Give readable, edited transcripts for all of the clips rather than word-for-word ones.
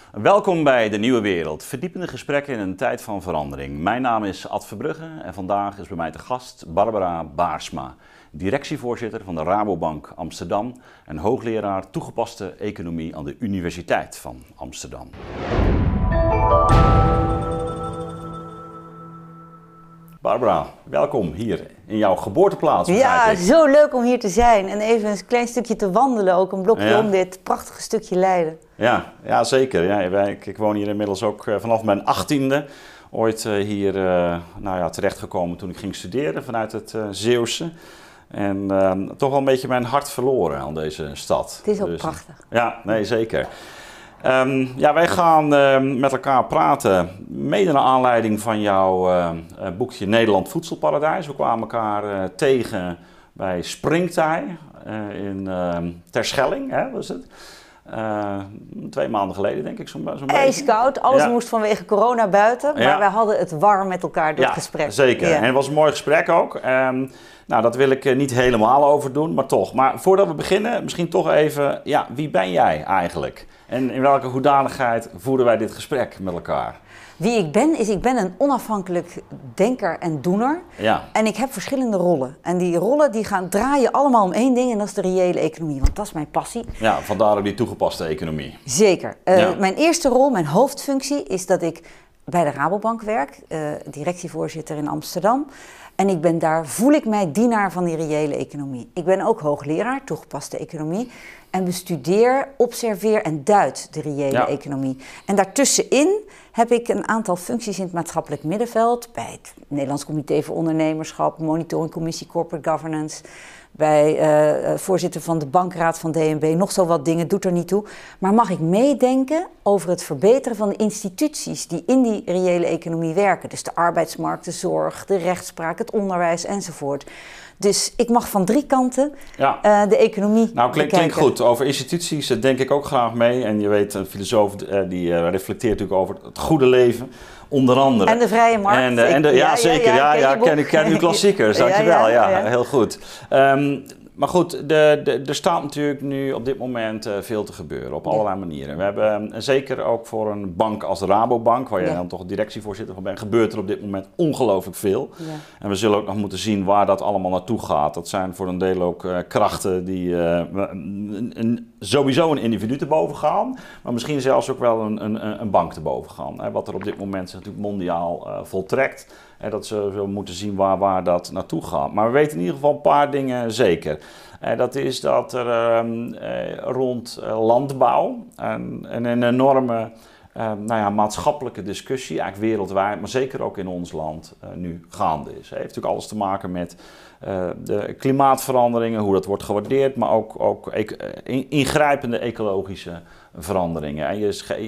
Welkom bij De Nieuwe Wereld, verdiepende gesprekken in een tijd van verandering. Mijn naam is Ad Verbrugge en vandaag is bij mij te gast Barbara Baarsma, directievoorzitter van de Rabobank Amsterdam en hoogleraar toegepaste economie aan de Universiteit van Amsterdam. Barbara, welkom hier in jouw geboorteplaats. Ja, zo leuk om hier te zijn en even een klein stukje te wandelen, ook een blokje om dit prachtige stukje Leiden. Ja, zeker. Ja, ik woon hier inmiddels ook vanaf mijn 18e. Ooit hier terechtgekomen toen ik ging studeren vanuit het Zeeuwse. En toch wel een beetje mijn hart verloren aan deze stad. Het is ook prachtig. Ja, nee, zeker. Wij gaan met elkaar praten, mede naar aanleiding van jouw boekje Nederland Voedselparadijs. We kwamen elkaar tegen bij Springtij in Terschelling, hè, was het? 2 maanden geleden, denk ik, zo'n beetje. IJskoud, alles moest vanwege corona buiten, maar wij hadden het warm met elkaar door het gesprek. Zeker. En het was een mooi gesprek ook. Dat wil ik niet helemaal over doen, maar toch. Maar voordat we beginnen, misschien toch even, wie ben jij eigenlijk? En in welke hoedanigheid voeren wij dit gesprek met elkaar? Wie ik ben, ik ben een onafhankelijk denker en doener. Ja. En ik heb verschillende rollen. En die rollen draaien allemaal om één ding en dat is de reële economie. Want dat is mijn passie. Ja, vandaar ook die toegepaste economie. Zeker. Mijn eerste rol, mijn hoofdfunctie is dat ik bij de Rabobank werk. Directievoorzitter in Amsterdam. En voel ik mij dienaar van die reële economie. Ik ben ook hoogleraar toegepaste economie. En bestudeer, observeer en duid de reële economie. En daartussenin heb ik een aantal functies in het maatschappelijk middenveld. Bij het Nederlands Comité voor Ondernemerschap, Monitoringcommissie Corporate Governance. Bij voorzitter van de bankraad van DNB. Nog zo wat dingen, doet er niet toe. Maar mag ik meedenken over het verbeteren van de instituties die in die reële economie werken. Dus de arbeidsmarkt, de zorg, de rechtspraak, het onderwijs enzovoort. Dus ik mag van 3 kanten de economie klinkt goed. Over instituties denk ik ook graag mee. En je weet, een filosoof die reflecteert natuurlijk over het goede leven. Onder andere. En de vrije markt. Ken uw klassiekers, dankjewel. Heel goed. Maar goed, er staat natuurlijk nu op dit moment veel te gebeuren op allerlei manieren. We hebben zeker ook voor een bank als de Rabobank, waar jij dan toch directievoorzitter van bent, gebeurt er op dit moment ongelooflijk veel. Ja. En we zullen ook nog moeten zien waar dat allemaal naartoe gaat. Dat zijn voor een deel ook krachten die sowieso een individu te boven gaan, maar misschien zelfs ook wel een bank te boven gaan. Wat er op dit moment zich natuurlijk mondiaal voltrekt. Dat ze moeten zien waar dat naartoe gaat. Maar we weten in ieder geval een paar dingen zeker. Dat is dat er rond landbouw een enorme maatschappelijke discussie, eigenlijk wereldwijd, maar zeker ook in ons land nu gaande is. Het heeft natuurlijk alles te maken met de klimaatveranderingen, hoe dat wordt gewaardeerd, maar ook ingrijpende ecologische veranderingen. En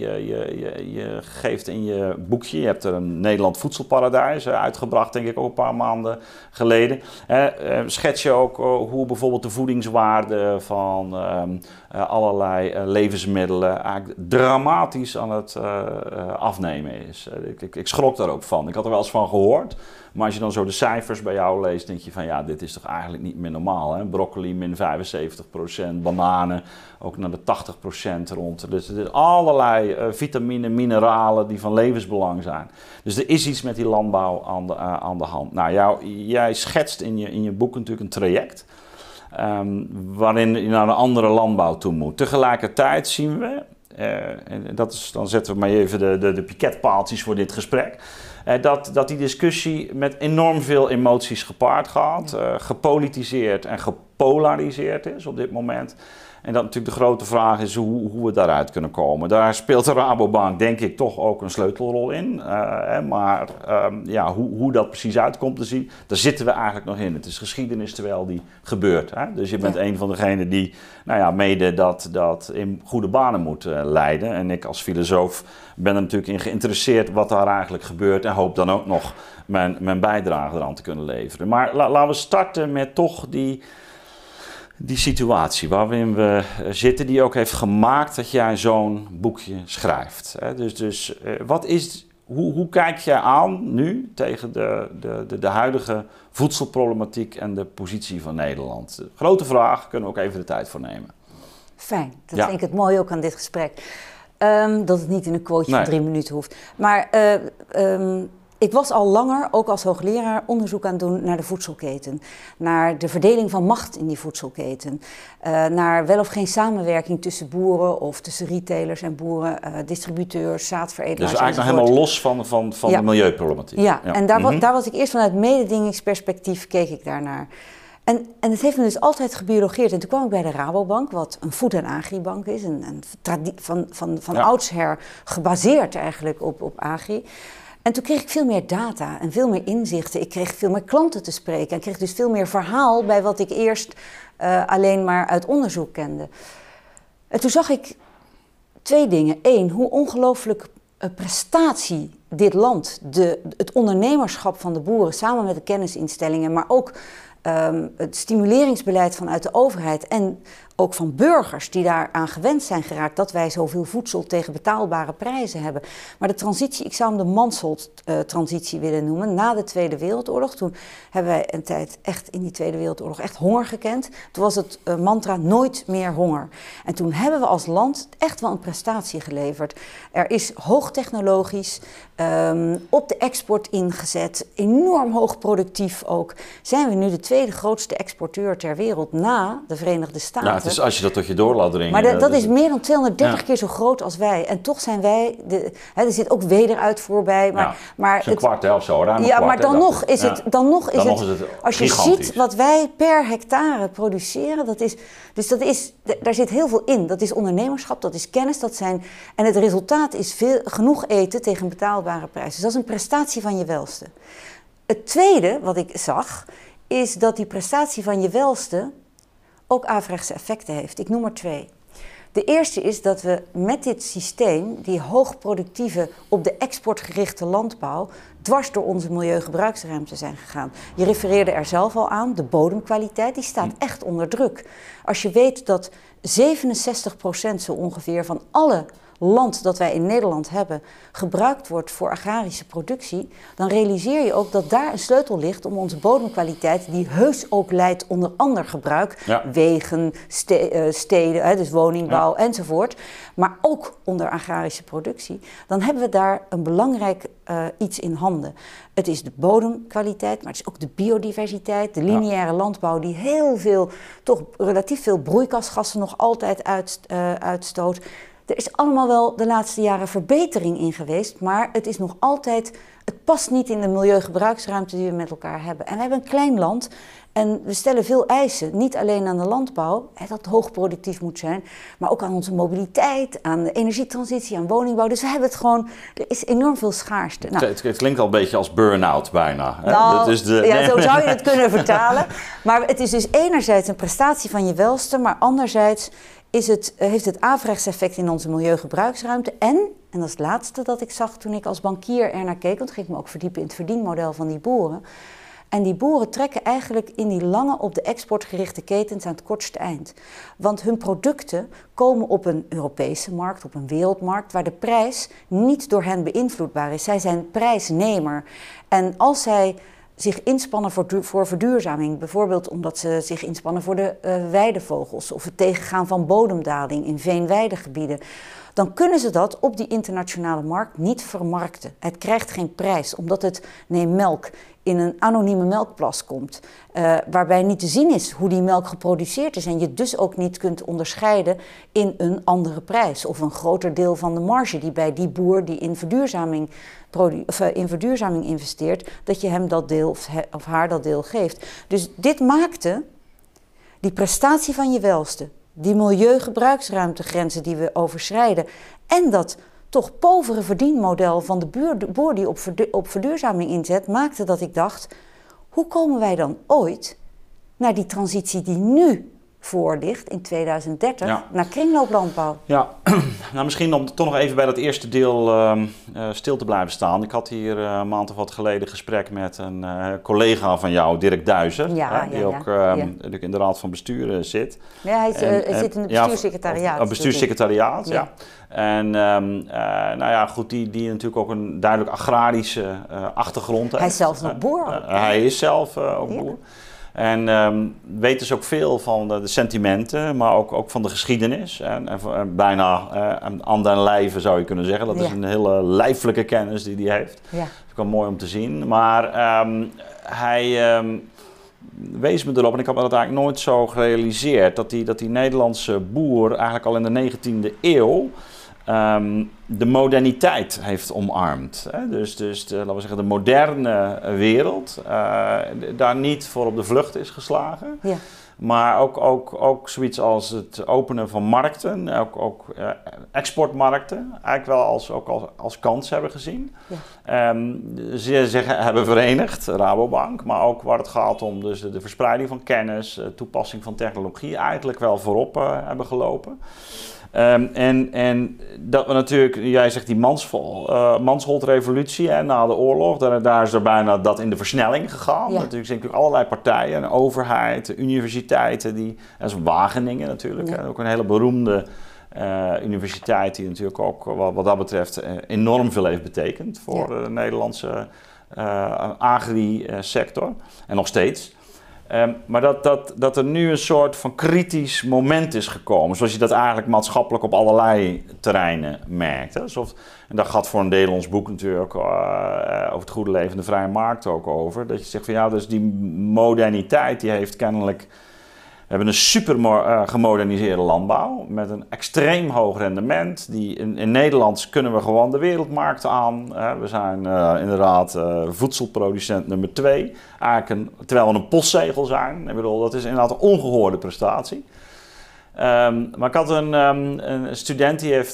je geeft in je boekje, je hebt er een Nederland Voedselparadijs uitgebracht, denk ik ook een paar maanden geleden. Schets je ook hoe bijvoorbeeld de voedingswaarde van allerlei levensmiddelen eigenlijk dramatisch aan het afnemen is. Ik schrok daar ook van. Ik had er wel eens van gehoord. Maar als je dan zo de cijfers bij jou leest, denk je van dit is toch eigenlijk niet meer normaal. Hè? Broccoli min 75%, bananen ook naar de 80% rond. Dus er zijn allerlei vitamine, mineralen die van levensbelang zijn. Dus er is iets met die landbouw aan de hand. Nou, jij schetst in je boek natuurlijk een traject waarin je naar een andere landbouw toe moet. Tegelijkertijd zien we, en dan zetten we maar even de piketpaaltjes voor dit gesprek. Dat die discussie met enorm veel emoties gepaard gaat, gepolitiseerd en gepolariseerd is op dit moment. En dat natuurlijk de grote vraag is hoe we daaruit kunnen komen. Daar speelt de Rabobank denk ik toch ook een sleutelrol in. Maar hoe dat precies uitkomt te zien, daar zitten we eigenlijk nog in. Het is geschiedenis terwijl die gebeurt. Hè? Dus je bent een van degenen die mede dat in goede banen moet leiden. En ik als filosoof ben er natuurlijk in geïnteresseerd wat daar eigenlijk gebeurt. En hoop dan ook nog mijn bijdrage eraan te kunnen leveren. Maar laten we starten met toch die situatie waarin we zitten, die ook heeft gemaakt dat jij zo'n boekje schrijft. Dus hoe kijk jij aan nu tegen de huidige voedselproblematiek en de positie van Nederland? Grote vraag, kunnen we ook even de tijd voor nemen. Fijn, dat vind ik het mooi ook aan dit gesprek. Dat het niet in een quoteje van 3 minuten hoeft. Maar ik was al langer, ook als hoogleraar, onderzoek aan het doen naar de voedselketen. Naar de verdeling van macht in die voedselketen. Naar wel of geen samenwerking tussen boeren of tussen retailers en boeren, distributeurs, zaadveredelaars. Dus eigenlijk nog helemaal los van de milieuproblematiek. Ja, en daar was ik eerst vanuit mededingingsperspectief keek ik daarnaar. En het heeft me dus altijd gebiologeerd. En toen kwam ik bij de Rabobank, wat een voed- en agribank is. Van oudsher gebaseerd eigenlijk op agri. En toen kreeg ik veel meer data en veel meer inzichten. Ik kreeg veel meer klanten te spreken. En kreeg dus veel meer verhaal bij wat ik eerst alleen maar uit onderzoek kende. En toen zag ik 2 dingen. 1, hoe ongelooflijk prestatie dit land, het ondernemerschap van de boeren samen met de kennisinstellingen, maar ook het stimuleringsbeleid vanuit de overheid en ook van burgers die daaraan gewend zijn geraakt dat wij zoveel voedsel tegen betaalbare prijzen hebben. Maar de transitie, ik zou hem de Mansholt-transitie willen noemen, na de Tweede Wereldoorlog. Toen hebben wij een tijd echt in die Tweede Wereldoorlog echt honger gekend. Toen was het mantra nooit meer honger. En toen hebben we als land echt wel een prestatie geleverd. Er is hoogtechnologisch, op de export ingezet, enorm hoog productief ook. Zijn we nu de 2e grootste exporteur ter wereld na de Verenigde Staten. Nou, het is als je dat tot je door laat dringen. Maar dat is meer dan 230 keer zo groot als wij. En toch zijn wij, er zit ook wederuitvoer bij. Maar het is een kwart of zo. Maar dan nog is het, als je gigantisch. ziet wat wij per hectare produceren, daar zit heel veel in. Dat is ondernemerschap, dat is kennis, en het resultaat is genoeg eten tegen een betaalbare prijs. Dus dat is een prestatie van je welste. Het tweede wat ik zag, is dat die prestatie van je welste ook averechtse effecten heeft. Ik noem er 2. De eerste is dat we met dit systeem, die hoogproductieve, op de export gerichte landbouw, dwars door onze milieugebruiksruimte zijn gegaan. Je refereerde er zelf al aan, de bodemkwaliteit, die staat echt onder druk. Als je weet dat 67% zo ongeveer van alle land dat wij in Nederland hebben gebruikt wordt voor agrarische productie, dan realiseer je ook dat daar een sleutel ligt om onze bodemkwaliteit, die heus ook leidt onder ander gebruik, wegen, steden, dus woningbouw enzovoort, maar ook onder agrarische productie, dan hebben we daar een belangrijk iets in handen. Het is de bodemkwaliteit, maar het is ook de biodiversiteit, de lineaire landbouw die heel veel, toch relatief veel broeikasgassen nog altijd uitstoot. Er is allemaal wel de laatste jaren verbetering in geweest, maar het is nog altijd, het past niet in de milieugebruiksruimte die we met elkaar hebben. En we hebben een klein land en we stellen veel eisen, niet alleen aan de landbouw, dat hoogproductief moet zijn, maar ook aan onze mobiliteit, aan de energietransitie, aan woningbouw. Dus we hebben het gewoon, er is enorm veel schaarste. Nou, het klinkt al een beetje als burn-out bijna. Nou, zo zou je het kunnen vertalen. Maar het is dus enerzijds een prestatie van je welste, maar anderzijds heeft het averechts effect in onze milieugebruiksruimte. En dat is het laatste dat ik zag toen ik als bankier ernaar keek, want toen ging ik me ook verdiepen in het verdienmodel van die boeren. En die boeren trekken eigenlijk in die lange op de export gerichte ketens aan het kortste eind. Want hun producten komen op een Europese markt, op een wereldmarkt, waar de prijs niet door hen beïnvloedbaar is. Zij zijn prijsnemer. En als zij zich inspannen voor verduurzaming, bijvoorbeeld omdat ze zich inspannen voor de weidevogels of het tegengaan van bodemdaling in veenweidegebieden, dan kunnen ze dat op die internationale markt niet vermarkten. Het krijgt geen prijs, omdat het, neem melk, in een anonieme melkplas komt, waarbij niet te zien is hoe die melk geproduceerd is en je dus ook niet kunt onderscheiden in een andere prijs of een groter deel van de marge die bij die boer die in verduurzaming investeert, dat je hem dat deel of haar dat deel geeft. Dus dit maakte die prestatie van je welste, die milieugebruiksruimtegrenzen die we overschrijden en dat toch povere verdienmodel van de boer die op verduurzaming inzet, maakte dat ik dacht, hoe komen wij dan ooit naar die transitie die nu voor ligt in 2030 naar kringlooplandbouw? Ja, nou misschien om toch nog even bij dat eerste deel stil te blijven staan. Ik had hier een maand of wat geleden gesprek met een collega van jou, Dirk Duizer, die ook in de raad van bestuur zit. Ja, hij zit in het bestuurssecretariaat. Bestuurssecretariaat, ja. En nou ja, goed, die natuurlijk ook een duidelijk agrarische achtergrond heeft. Hij is zelf nog boer. Hij is zelf ook boer. En weet dus ook veel van de sentimenten, maar ook van de geschiedenis. En bijna aan den lijve zou je kunnen zeggen. Dat is een hele lijfelijke kennis die hij heeft. Ja. Dat is wel mooi om te zien. Maar hij wees me erop, en ik had me dat eigenlijk nooit zo gerealiseerd, dat die Nederlandse boer eigenlijk al in de 19e eeuw de moderniteit heeft omarmd. Hè? Dus laten we zeggen, de moderne wereld daar niet voor op de vlucht is geslagen. Ja. Maar ook zoiets als het openen van markten, ook exportmarkten, eigenlijk wel als kans hebben gezien. Ja. Ze hebben verenigd, Rabobank, maar ook waar het gaat om dus de verspreiding van kennis, toepassing van technologie, eigenlijk wel voorop hebben gelopen. En dat we natuurlijk, jij zegt die Mansholt-revolutie na de oorlog, daar is er bijna dat in de versnelling gegaan. Ja. Natuurlijk zijn allerlei partijen, een overheid, universiteiten, dat is Wageningen natuurlijk, ja. Ook een hele beroemde universiteit die natuurlijk ook wat dat betreft enorm veel heeft betekend voor de Nederlandse agri-sector en nog steeds. Maar dat er nu een soort van kritisch moment is gekomen, zoals je dat eigenlijk maatschappelijk op allerlei terreinen merkt. Hè? En daar gaat voor een deel ons boek natuurlijk over het goede leven en de vrije markt ook over. Dat je zegt van dus die moderniteit die heeft kennelijk. We hebben een super gemoderniseerde landbouw met een extreem hoog rendement. In Nederland kunnen we gewoon de wereldmarkt aan. We zijn inderdaad voedselproducent nummer 2. Terwijl we een postzegel zijn. Ik bedoel, dat is inderdaad een ongehoorde prestatie. Maar ik had een student die heeft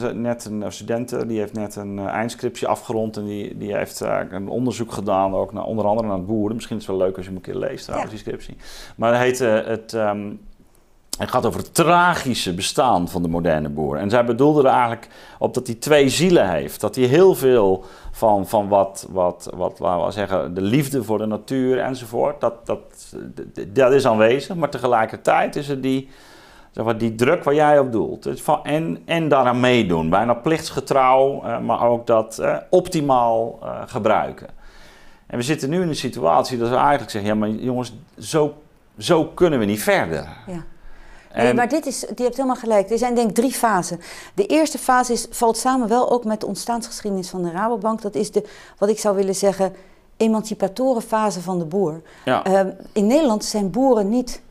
net een eindscriptie afgerond en die heeft een onderzoek gedaan, ook onder andere naar het boeren. Misschien is het wel leuk als je hem een keer leest trouwens, die scriptie. Maar het gaat over het tragische bestaan van de moderne boer. En zij bedoelde er eigenlijk op dat hij 2 zielen heeft. Dat hij heel veel van wat laten we zeggen, de liefde voor de natuur enzovoort, dat is aanwezig. Maar tegelijkertijd is er die druk waar jij op doelt. En daaraan meedoen. Bijna plichtsgetrouw, maar ook dat optimaal gebruiken. En we zitten nu in een situatie dat we eigenlijk zeggen, ja maar jongens, zo kunnen we niet verder. Ja. Nee, maar je hebt helemaal gelijk. Er zijn denk ik 3 fasen. De eerste fase valt samen wel ook met de ontstaansgeschiedenis van de Rabobank. Dat is wat ik zou willen zeggen, emancipatoren fase van de boer. Ja. In Nederland zijn boeren niet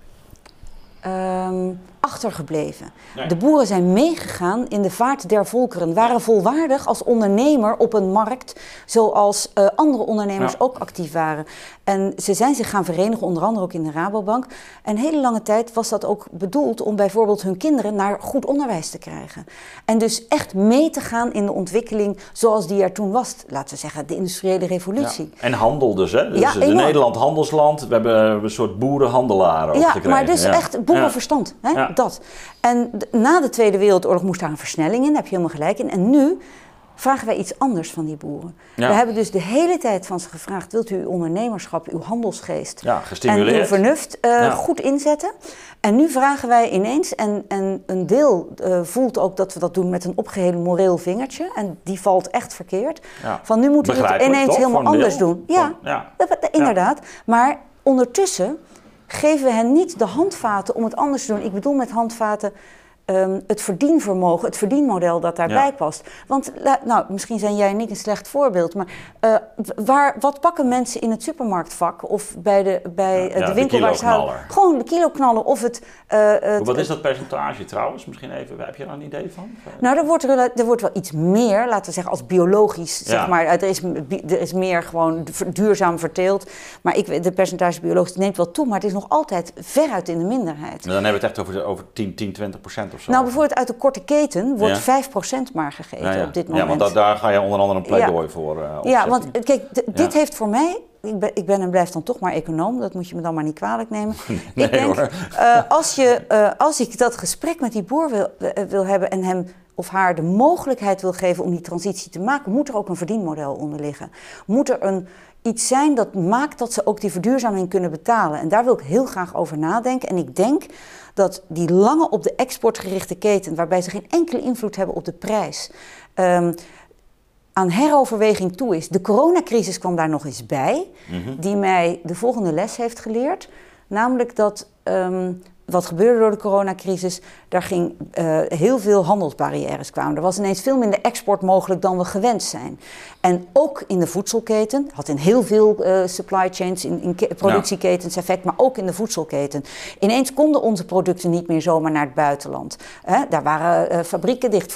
achtergebleven. Nee. De boeren zijn meegegaan in de vaart der volkeren, waren volwaardig als ondernemer op een markt, zoals andere ondernemers ook actief waren. En ze zijn zich gaan verenigen, onder andere ook in de Rabobank. En een hele lange tijd was dat ook bedoeld om bijvoorbeeld hun kinderen naar goed onderwijs te krijgen. En dus echt mee te gaan in de ontwikkeling zoals die er toen was. Laten we zeggen, de industriële revolutie. Ja. En handel dus, hè? Dus de Nederland handelsland, we hebben een soort boerenhandelaren ook gekregen. Maar dus echt boerenverstand, hè? Ja. Dat. En na de Tweede Wereldoorlog moest daar een versnelling in, daar heb je helemaal gelijk in. En nu vragen wij iets anders van die boeren. Ja. We hebben dus de hele tijd van ze gevraagd, wilt u uw ondernemerschap, uw handelsgeest en uw vernuft goed inzetten? En nu vragen wij ineens, en een deel voelt ook dat we dat doen met een opgeheven moreel vingertje, en die valt echt verkeerd, van nu moeten we het ineens helemaal anders doen. Inderdaad. Maar ondertussen geven we hen niet de handvaten om het anders te doen. Ik bedoel met handvaten het verdienvermogen, het verdienmodel dat daarbij past. Want, misschien zijn jij en ik een slecht voorbeeld, maar wat pakken mensen in het supermarktvak of bij de winkel waar ze halen? Gewoon de kiloknaller of het... Wat is dat percentage trouwens? Misschien even, heb je daar een idee van? Nou, er wordt wel iets meer, laten we zeggen, als biologisch, zeg maar. Er is meer gewoon duurzaam verteeld. Maar de percentage biologisch neemt wel toe, maar het is nog altijd veruit in de minderheid. Dan hebben we het echt over 10-20% of zo. Nou, bijvoorbeeld uit de korte keten wordt 5% maar gegeten op dit moment. Ja, want daar ga je onder andere een pleidooi voor opzetten. Ja, want kijk, dit heeft voor mij... Ik ben en blijf dan toch maar econoom, dat moet je me dan maar niet kwalijk nemen. Nee, ik denk, als ik dat gesprek met die boer wil hebben en hem of haar de mogelijkheid wil geven om die transitie te maken, moet er ook een verdienmodel onder liggen. Moet er iets zijn dat maakt dat ze ook die verduurzaming kunnen betalen. En daar wil ik heel graag over nadenken. En ik denk dat die lange op de export gerichte keten, waarbij ze geen enkele invloed hebben op de prijs, aan heroverweging toe is. De coronacrisis kwam daar nog eens bij, die mij de volgende les heeft geleerd. Namelijk dat, wat gebeurde door de coronacrisis, daar ging heel veel handelsbarrières kwamen. Er was ineens veel minder export mogelijk dan we gewend zijn. En ook in de voedselketen, had in heel veel supply chains, in productieketens effect, maar ook in de voedselketen. Ineens konden onze producten niet meer zomaar naar het buitenland. Daar waren fabrieken dicht,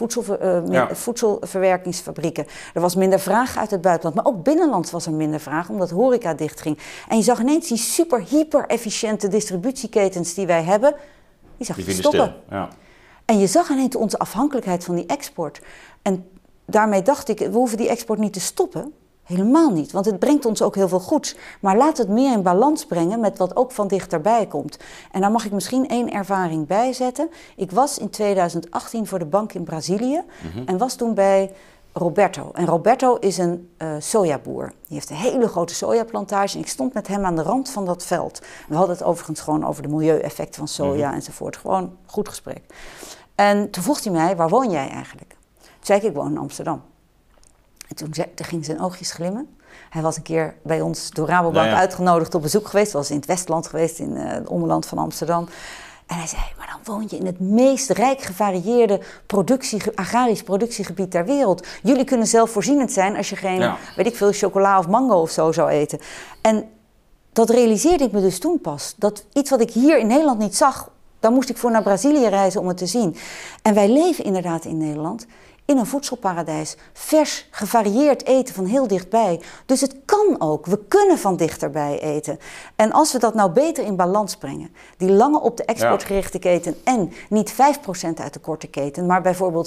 voedselverwerkingsfabrieken. Er was minder vraag uit het buitenland, maar ook binnenlands was er minder vraag, omdat horeca dichtging. En je zag ineens die hyper-efficiënte distributieketens die wij hebben, die zag je stoppen. Ja. En je zag ineens onze afhankelijkheid van die export. En daarmee dacht ik, we hoeven die export niet te stoppen. Helemaal niet, want het brengt ons ook heel veel goeds. Maar laat het meer in balans brengen met wat ook van dichterbij komt. En daar mag ik misschien 1 ervaring bij zetten. Ik was in 2018 voor de bank in Brazilië en was toen bij Roberto. En Roberto is een sojaboer. Die heeft een hele grote sojaplantage. En ik stond met hem aan de rand van dat veld. We hadden het overigens gewoon over de milieueffecten van soja enzovoort. Gewoon goed gesprek. En toen vroeg hij mij, waar woon jij eigenlijk? Toen zei ik woon in Amsterdam. En toen ging zijn oogjes glimmen. Hij was een keer bij ons door Rabobank uitgenodigd op bezoek geweest. Was in het Westland geweest, in het ommeland van Amsterdam. En hij zei, maar dan woon je in het meest rijk gevarieerde agrarisch productiegebied ter wereld. Jullie kunnen zelfvoorzienend zijn als je geen, weet ik veel, chocola of mango of zo zou eten. En dat realiseerde ik me dus toen pas. Dat iets wat ik hier in Nederland niet zag, daar moest ik voor naar Brazilië reizen om het te zien. En wij leven inderdaad in Nederland in een voedselparadijs. Vers, gevarieerd eten van heel dichtbij. Dus het kan ook. We kunnen van dichterbij eten. En als we dat nou beter in balans brengen, die lange op de export gerichte keten en niet 5% uit de korte keten, maar bijvoorbeeld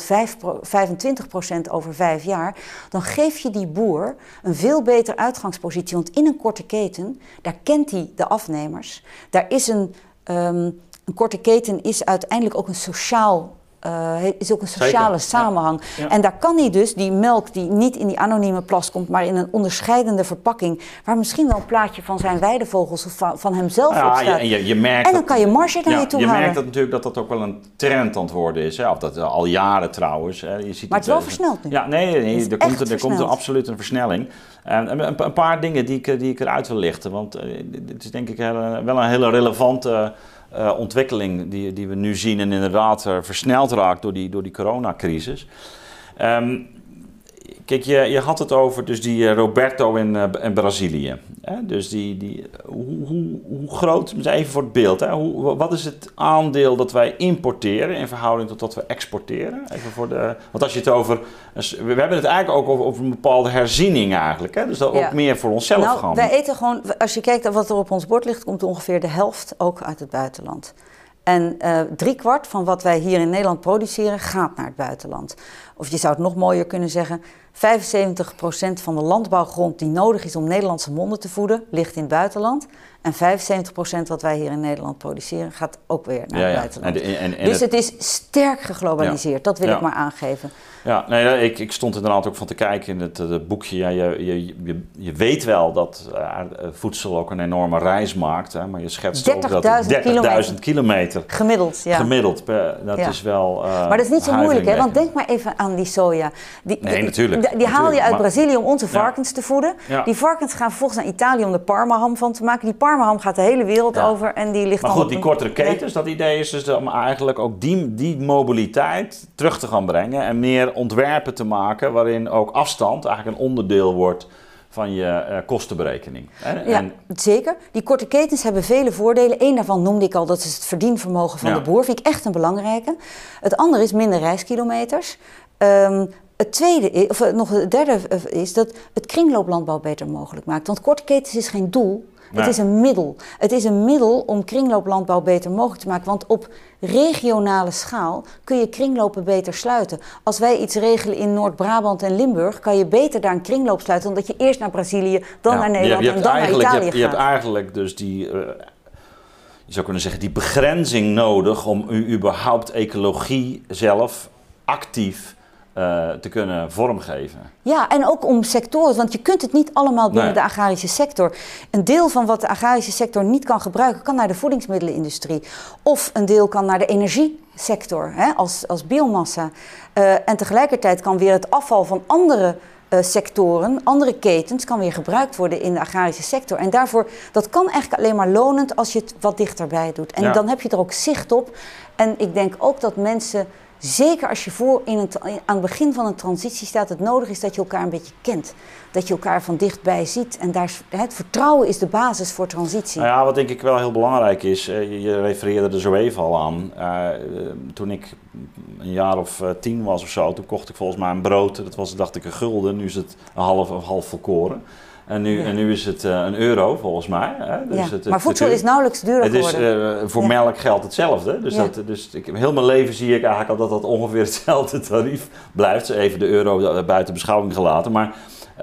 25% over 5 jaar, dan geef je die boer een veel beter uitgangspositie. Want in een korte keten, daar kent hij de afnemers. Daar is een korte keten is uiteindelijk ook een sociale samenhang. Ja. En daar kan hij dus die melk die niet in die anonieme plas komt, maar in een onderscheidende verpakking, waar misschien wel een plaatje van zijn weidevogels of van hemzelf op staat. Je merkt en dan kan je marge naar je toe halen. Je merkt dat natuurlijk dat ook wel een trend aan het worden is. Hè? Of dat al jaren trouwens. Hè? Je ziet maar het is wel versneld nu. Ja, nee, er komt absoluut een versnelling. Een paar dingen die ik eruit wil lichten. Want het is denk ik wel een hele relevante ontwikkeling die we nu zien en inderdaad versneld raakt door die coronacrisis. Kijk, je had het over dus die Roberto in Brazilië. Dus hoe groot, even voor het beeld, wat is het aandeel dat wij importeren in verhouding tot wat we exporteren? Even want als je het over, we hebben het eigenlijk ook over een bepaalde herziening eigenlijk, hè? Dus dat ook meer voor onszelf gaan. Wij eten gewoon, als je kijkt naar wat er op ons bord ligt, komt ongeveer de helft ook uit het buitenland. En 3/4 van wat wij hier in Nederland produceren gaat naar het buitenland. Of je zou het nog mooier kunnen zeggen, 75% van de landbouwgrond die nodig is om Nederlandse monden te voeden, ligt in het buitenland. En 75% wat wij hier in Nederland produceren, gaat ook weer naar het buitenland. Dus het is sterk geglobaliseerd, dat wil ik maar aangeven. Ja, nee, ik stond inderdaad ook van te kijken in het boekje. Ja, je weet wel dat voedsel ook een enorme reis maakt. Hè, maar je schetst ook dat 30.000 kilometer. Gemiddeld, ja. Gemiddeld, dat is wel maar dat is niet zo moeilijk, hè? Want denk maar even aan die soja. Nee, natuurlijk. Die haal je uit Brazilië om onze varkens te voeden. Ja. Die varkens gaan vervolgens naar Italië om de parmaham van te maken. Die parmaham gaat de hele wereld over en die ligt maar dan goed, die kortere ketens, dat idee is dus om eigenlijk ook die mobiliteit terug te gaan brengen en meer ontwerpen te maken waarin ook afstand eigenlijk een onderdeel wordt van je kostenberekening. Ja, zeker. Die korte ketens hebben vele voordelen. Eén daarvan noemde ik al, dat is het verdienvermogen van de boer. Vind ik echt een belangrijke. Het andere is minder reiskilometers. Het derde is dat het kringlooplandbouw beter mogelijk maakt. Want korte ketens is geen doel. Het is een middel. Het is een middel om kringlooplandbouw beter mogelijk te maken. Want op regionale schaal kun je kringlopen beter sluiten. Als wij iets regelen in Noord-Brabant en Limburg, kan je beter daar een kringloop sluiten dan dat je eerst naar Brazilië, dan naar Nederland en dan naar Italië gaat. Je hebt eigenlijk dus je zou kunnen zeggen, die begrenzing nodig om überhaupt ecologie zelf actief te kunnen vormgeven. Ja, en ook om sectoren, want je kunt het niet allemaal binnen de agrarische sector. Een deel van wat de agrarische sector niet kan gebruiken, kan naar de voedingsmiddelenindustrie. Of een deel kan naar de energiesector, als biomassa. En tegelijkertijd kan weer het afval van andere sectoren, andere ketens, kan weer gebruikt worden in de agrarische sector. En daarvoor, dat kan eigenlijk alleen maar lonend als je het wat dichterbij doet. En dan heb je er ook zicht op. En ik denk ook dat mensen, zeker als je aan het begin van een transitie staat, het nodig is dat je elkaar een beetje kent. Dat je elkaar van dichtbij ziet. En het vertrouwen is de basis voor transitie. Nou ja, wat denk ik wel heel belangrijk is, je refereerde er zo even al aan. Toen ik een jaar of 10 was of zo, toen kocht ik volgens mij een brood. Dat was, dacht ik, €1. Nu is het een half volkoren. En nu is het €1 volgens mij. Hè? Dus maar voedsel is nauwelijks duurder geworden. Voor melk geldt hetzelfde. Dus heel mijn leven zie ik eigenlijk al dat ongeveer hetzelfde tarief blijft. Even de euro buiten beschouwing gelaten. Maar,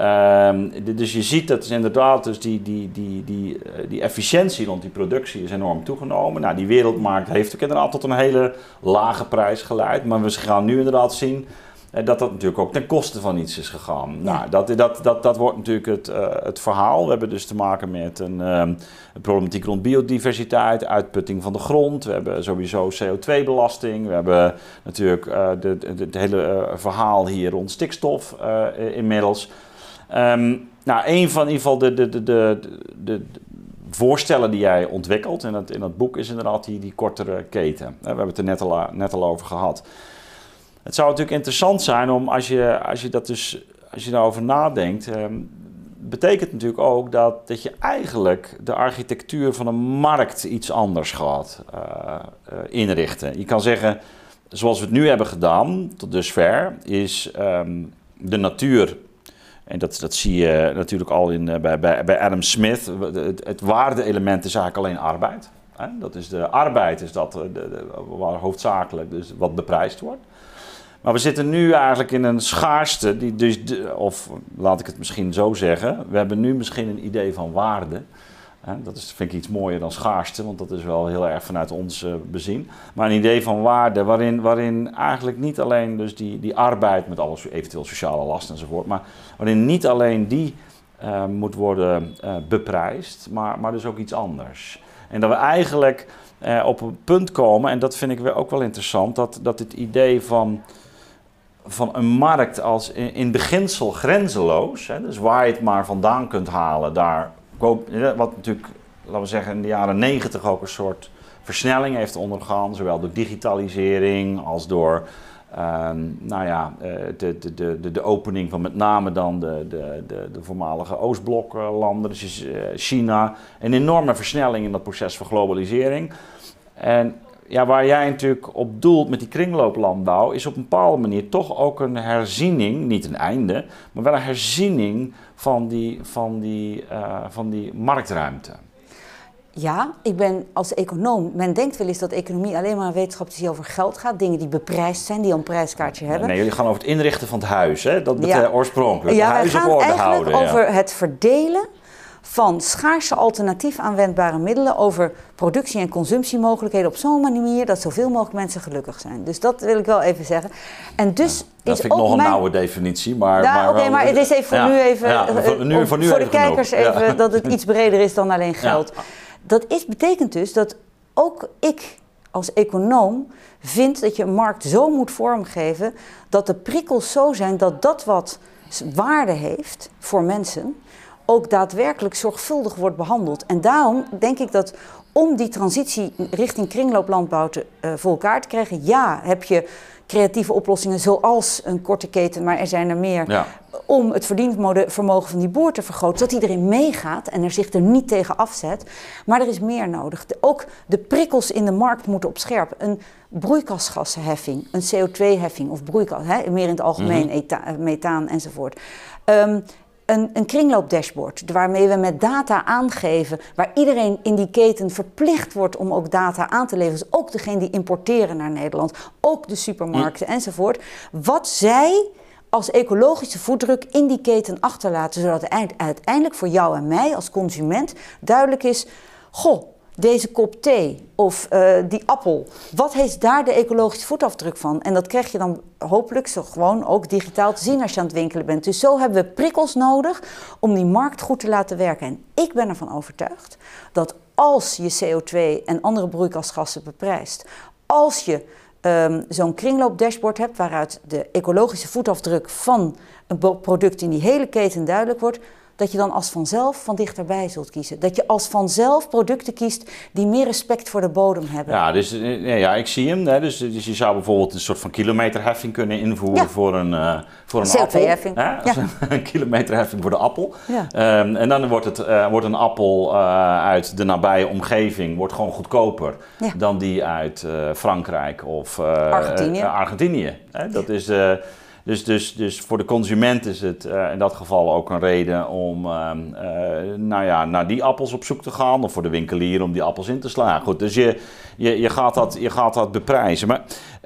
dus je ziet dat is inderdaad dus die efficiëntie rond die productie is enorm toegenomen. Nou, die wereldmarkt heeft ook inderdaad tot een hele lage prijs geleid. Maar we gaan nu inderdaad zien dat natuurlijk ook ten koste van iets is gegaan. Ja. Nou, dat wordt natuurlijk het verhaal. We hebben dus te maken met een problematiek rond biodiversiteit, uitputting van de grond. We hebben sowieso CO2-belasting. We hebben natuurlijk het hele verhaal hier rond stikstof inmiddels. Nou, een van in ieder geval de voorstellen die jij ontwikkelt in dat boek is inderdaad die kortere keten. We hebben het er net al over gehad. Het zou natuurlijk interessant zijn om als je daarover nadenkt, betekent natuurlijk ook dat je eigenlijk de architectuur van een markt iets anders gaat inrichten. Je kan zeggen, zoals we het nu hebben gedaan tot dusver, is de natuur, en dat zie je natuurlijk al bij Adam Smith, het waarde-element is eigenlijk alleen arbeid. Dat is de arbeid is waar hoofdzakelijk dus wat beprijsd wordt. Maar we zitten nu eigenlijk in een schaarste, of laat ik het misschien zo zeggen, we hebben nu misschien een idee van waarde. Dat vind ik iets mooier dan schaarste, want dat is wel heel erg vanuit ons bezien. Maar een idee van waarde waarin eigenlijk niet alleen dus die arbeid met alles, eventueel sociale lasten enzovoort, maar waarin niet alleen die moet worden beprijsd, maar dus ook iets anders. En dat we eigenlijk op een punt komen, en dat vind ik ook wel interessant, dat het idee van een markt als in beginsel grenzeloos, dus waar je het maar vandaan kunt halen, wat natuurlijk, laten we zeggen, in de jaren 90 ook een soort versnelling heeft ondergaan, zowel door digitalisering als door de opening van met name dan de voormalige Oostbloklanden, dus China, een enorme versnelling in dat proces van globalisering. En ja, waar jij natuurlijk op doelt met die kringlooplandbouw, is op een bepaalde manier toch ook een herziening, niet een einde, maar wel een herziening van die marktruimte. Ja, ik ben als econoom, men denkt wel eens dat economie alleen maar een wetenschap is die over geld gaat, dingen die beprijsd zijn, die al een prijskaartje hebben. Nee, jullie gaan over het inrichten van het huis, hè? Dat betekent oorspronkelijk, het huis op orde houden. Ja, wij gaan eigenlijk over het verdelen van schaarse alternatief aanwendbare middelen, over productie- en consumptiemogelijkheden op zo'n manier dat zoveel mogelijk mensen gelukkig zijn. Dus dat wil ik wel even zeggen. En dus dat vind ik nog een nauwe definitie, maar... maar het is even voor de kijkers even dat het iets breder is dan alleen geld. Ja. Dat betekent dus dat ook ik als econoom vind dat je een markt zo moet vormgeven dat de prikkels zo zijn dat wat waarde heeft voor mensen ook daadwerkelijk zorgvuldig wordt behandeld. En daarom denk ik dat om die transitie richting kringlooplandbouw voor elkaar te krijgen, heb je creatieve oplossingen zoals een korte keten, maar er zijn er meer, om het verdienvermogen van die boer te vergroten, zodat iedereen meegaat en er zich er niet tegen afzet. Maar er is meer nodig. Ook de prikkels in de markt moeten op scherp. Een broeikasgassenheffing, een CO2-heffing of broeikas, meer in het algemeen, methaan enzovoort. Een kringloopdashboard, waarmee we met data aangeven, waar iedereen in die keten verplicht wordt om ook data aan te leveren. Dus ook degene die importeren naar Nederland, ook de supermarkten enzovoort. Wat zij als ecologische voetdruk in die keten achterlaten, zodat uiteindelijk voor jou en mij als consument duidelijk is, deze kop thee of die appel, wat heeft daar de ecologische voetafdruk van? En dat krijg je dan hopelijk zo gewoon ook digitaal te zien als je aan het winkelen bent. Dus zo hebben we prikkels nodig om die markt goed te laten werken. En ik ben ervan overtuigd dat als je CO2 en andere broeikasgassen beprijst, als je zo'n kringloopdashboard hebt waaruit de ecologische voetafdruk van een product in die hele keten duidelijk wordt, dat je dan als vanzelf van dichterbij zult kiezen. Dat je als vanzelf producten kiest die meer respect voor de bodem hebben. Ja, dus ik zie hem. Hè. Dus je zou bijvoorbeeld een soort van kilometerheffing kunnen invoeren voor een CO2-heffing. appel. Een kilometerheffing voor de appel. Ja. En dan wordt een appel uit de nabije omgeving wordt gewoon goedkoper dan die uit Frankrijk of Argentinië. Hè. Dat is... Dus voor de consument is het in dat geval ook een reden om naar die appels op zoek te gaan. Of voor de winkelier om die appels in te slaan. Goed, dus je gaat dat beprijzen. Maar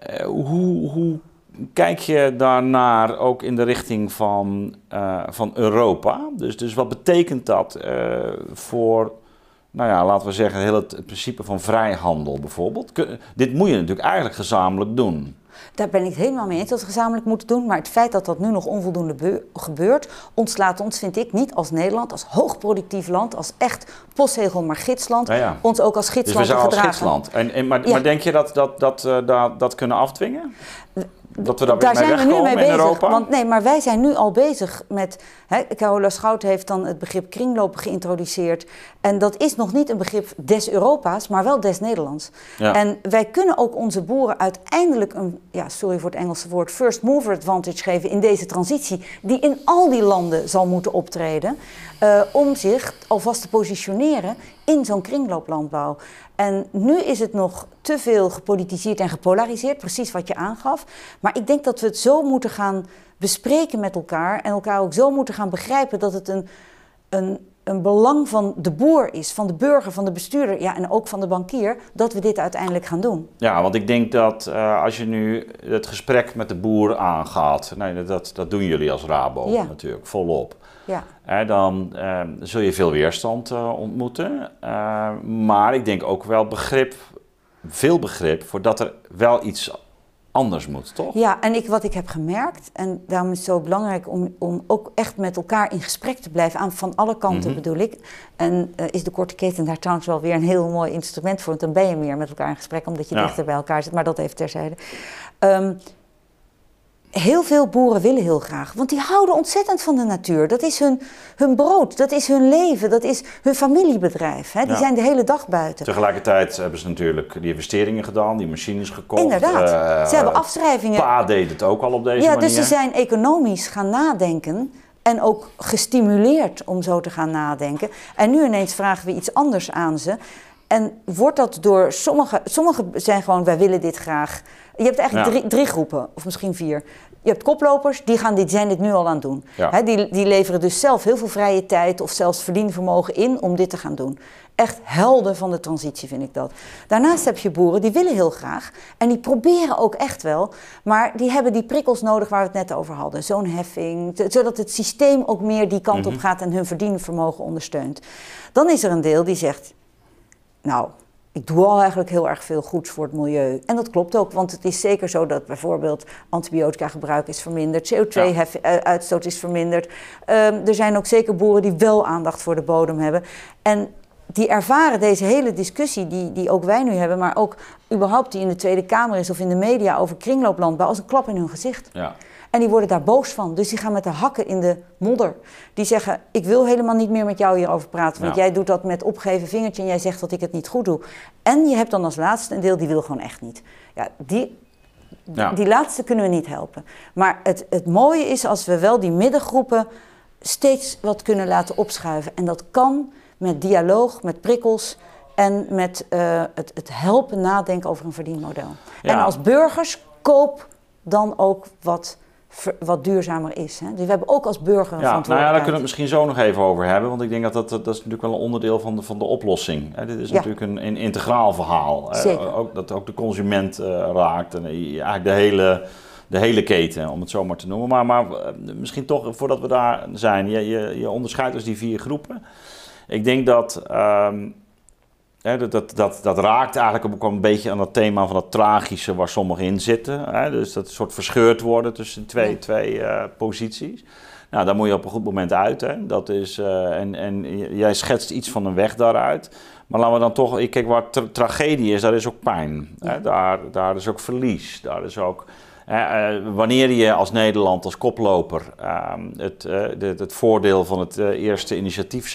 hoe kijk je daarnaar ook in de richting van Europa? Dus wat betekent dat voor... laten we zeggen, heel het principe van vrijhandel bijvoorbeeld. Dit moet je natuurlijk eigenlijk gezamenlijk doen. Daar ben ik het helemaal mee eens dat we gezamenlijk moeten doen. Maar het feit dat dat nu nog onvoldoende gebeurt, ontslaat ons, vind ik, niet als Nederland, als hoogproductief land, als echt postzegel maar gidsland, ons ook als gidsland te gedragen. Dus we zijn als gidsland. Maar denk je dat kunnen afdwingen? Dat we daar zijn we nu mee bezig. Europa? Maar wij zijn nu al bezig met... Carola Schout heeft dan het begrip kringlopen geïntroduceerd. En dat is nog niet een begrip des Europa's, maar wel des Nederlands. Ja. En wij kunnen ook onze boeren uiteindelijk een, sorry voor het Engelse woord, first mover advantage geven in deze transitie, die in al die landen zal moeten optreden, om zich alvast te positioneren in zo'n kringlooplandbouw. En nu is het nog te veel gepolitiseerd en gepolariseerd, precies wat je aangaf. Maar ik denk dat we het zo moeten gaan bespreken met elkaar en elkaar ook zo moeten gaan begrijpen dat het een belang van de boer is, van de burger, van de bestuurder, en ook van de bankier, dat we dit uiteindelijk gaan doen. Ja, want ik denk dat als je nu het gesprek met de boer aangaat, dat doen jullie als Rabo natuurlijk, volop. Ja. Dan zul je veel weerstand ontmoeten. Maar ik denk ook wel veel begrip voor dat er wel iets anders moet, toch? Ja, en wat ik heb gemerkt, en daarom is het zo belangrijk om ook echt met elkaar in gesprek te blijven, van alle kanten bedoel ik. En is de korte keten daar trouwens wel weer een heel mooi instrument voor, want dan ben je meer met elkaar in gesprek, omdat je dichter bij elkaar zit, maar dat even terzijde. Heel veel boeren willen heel graag, want die houden ontzettend van de natuur. Dat is hun brood, dat is hun leven, dat is hun familiebedrijf. Hè? Die zijn de hele dag buiten. Tegelijkertijd hebben ze natuurlijk die investeringen gedaan, die machines gekocht. Inderdaad, ze hebben afschrijvingen. Pa deed het ook al op deze manier. Dus ze zijn economisch gaan nadenken en ook gestimuleerd om zo te gaan nadenken. En nu ineens vragen we iets anders aan ze. En wordt dat door sommigen zijn gewoon, wij willen dit graag. Je hebt eigenlijk drie groepen, of misschien 4. Je hebt koplopers, die zijn dit nu al aan het doen. Ja. Die leveren dus zelf heel veel vrije tijd of zelfs verdienvermogen in om dit te gaan doen. Echt helden van de transitie vind ik dat. Daarnaast heb je boeren, die willen heel graag en die proberen ook echt wel, maar die hebben die prikkels nodig waar we het net over hadden. Zo'n heffing, zodat het systeem ook meer die kant op gaat en hun verdienvermogen ondersteunt. Dan is er een deel die zegt, ik doe al eigenlijk heel erg veel goeds voor het milieu. En dat klopt ook, want het is zeker zo dat bijvoorbeeld antibiotica gebruik is verminderd, CO2-uitstoot is verminderd. Er zijn ook zeker boeren die wel aandacht voor de bodem hebben. En die ervaren deze hele discussie die ook wij nu hebben, maar ook überhaupt die in de Tweede Kamer is of in de media over kringlooplandbouw als een klap in hun gezicht. Ja. En die worden daar boos van. Dus die gaan met de hakken in de modder. Die zeggen, ik wil helemaal niet meer met jou hierover praten. Want jij doet dat met opgeheven vingertje en jij zegt dat ik het niet goed doe. En je hebt dan als laatste een deel, die wil gewoon echt niet. Ja, die laatste kunnen we niet helpen. Maar het mooie is als we wel die middengroepen steeds wat kunnen laten opschuiven. En dat kan met dialoog, met prikkels en met het helpen nadenken over een verdienmodel. Ja. En als burgers, koop dan ook wat duurzamer is. Hè? Dus we hebben ook als burger een verantwoordelijkheid. Daar kunnen we het misschien zo nog even over hebben. Want ik denk dat is natuurlijk wel een onderdeel van de oplossing. Dit is natuurlijk een integraal verhaal. Dat ook de consument raakt. En eigenlijk de hele keten, om het zo maar te noemen. Maar misschien toch, voordat we daar zijn. Je onderscheidt dus die 4 groepen. Ik denk dat raakt eigenlijk ook een beetje aan dat thema van het tragische waar sommigen in zitten. Dus dat soort verscheurd worden tussen twee posities. Nou, daar moet je op een goed moment uit. Hè. Dat is, en jij schetst iets van een weg daaruit. Maar laten we dan toch, kijk, waar tragedie is, daar is ook pijn. Ja. Hè? Daar is ook verlies. Daar is ook, wanneer je als Nederland, als koploper, het voordeel van het eerste initiatief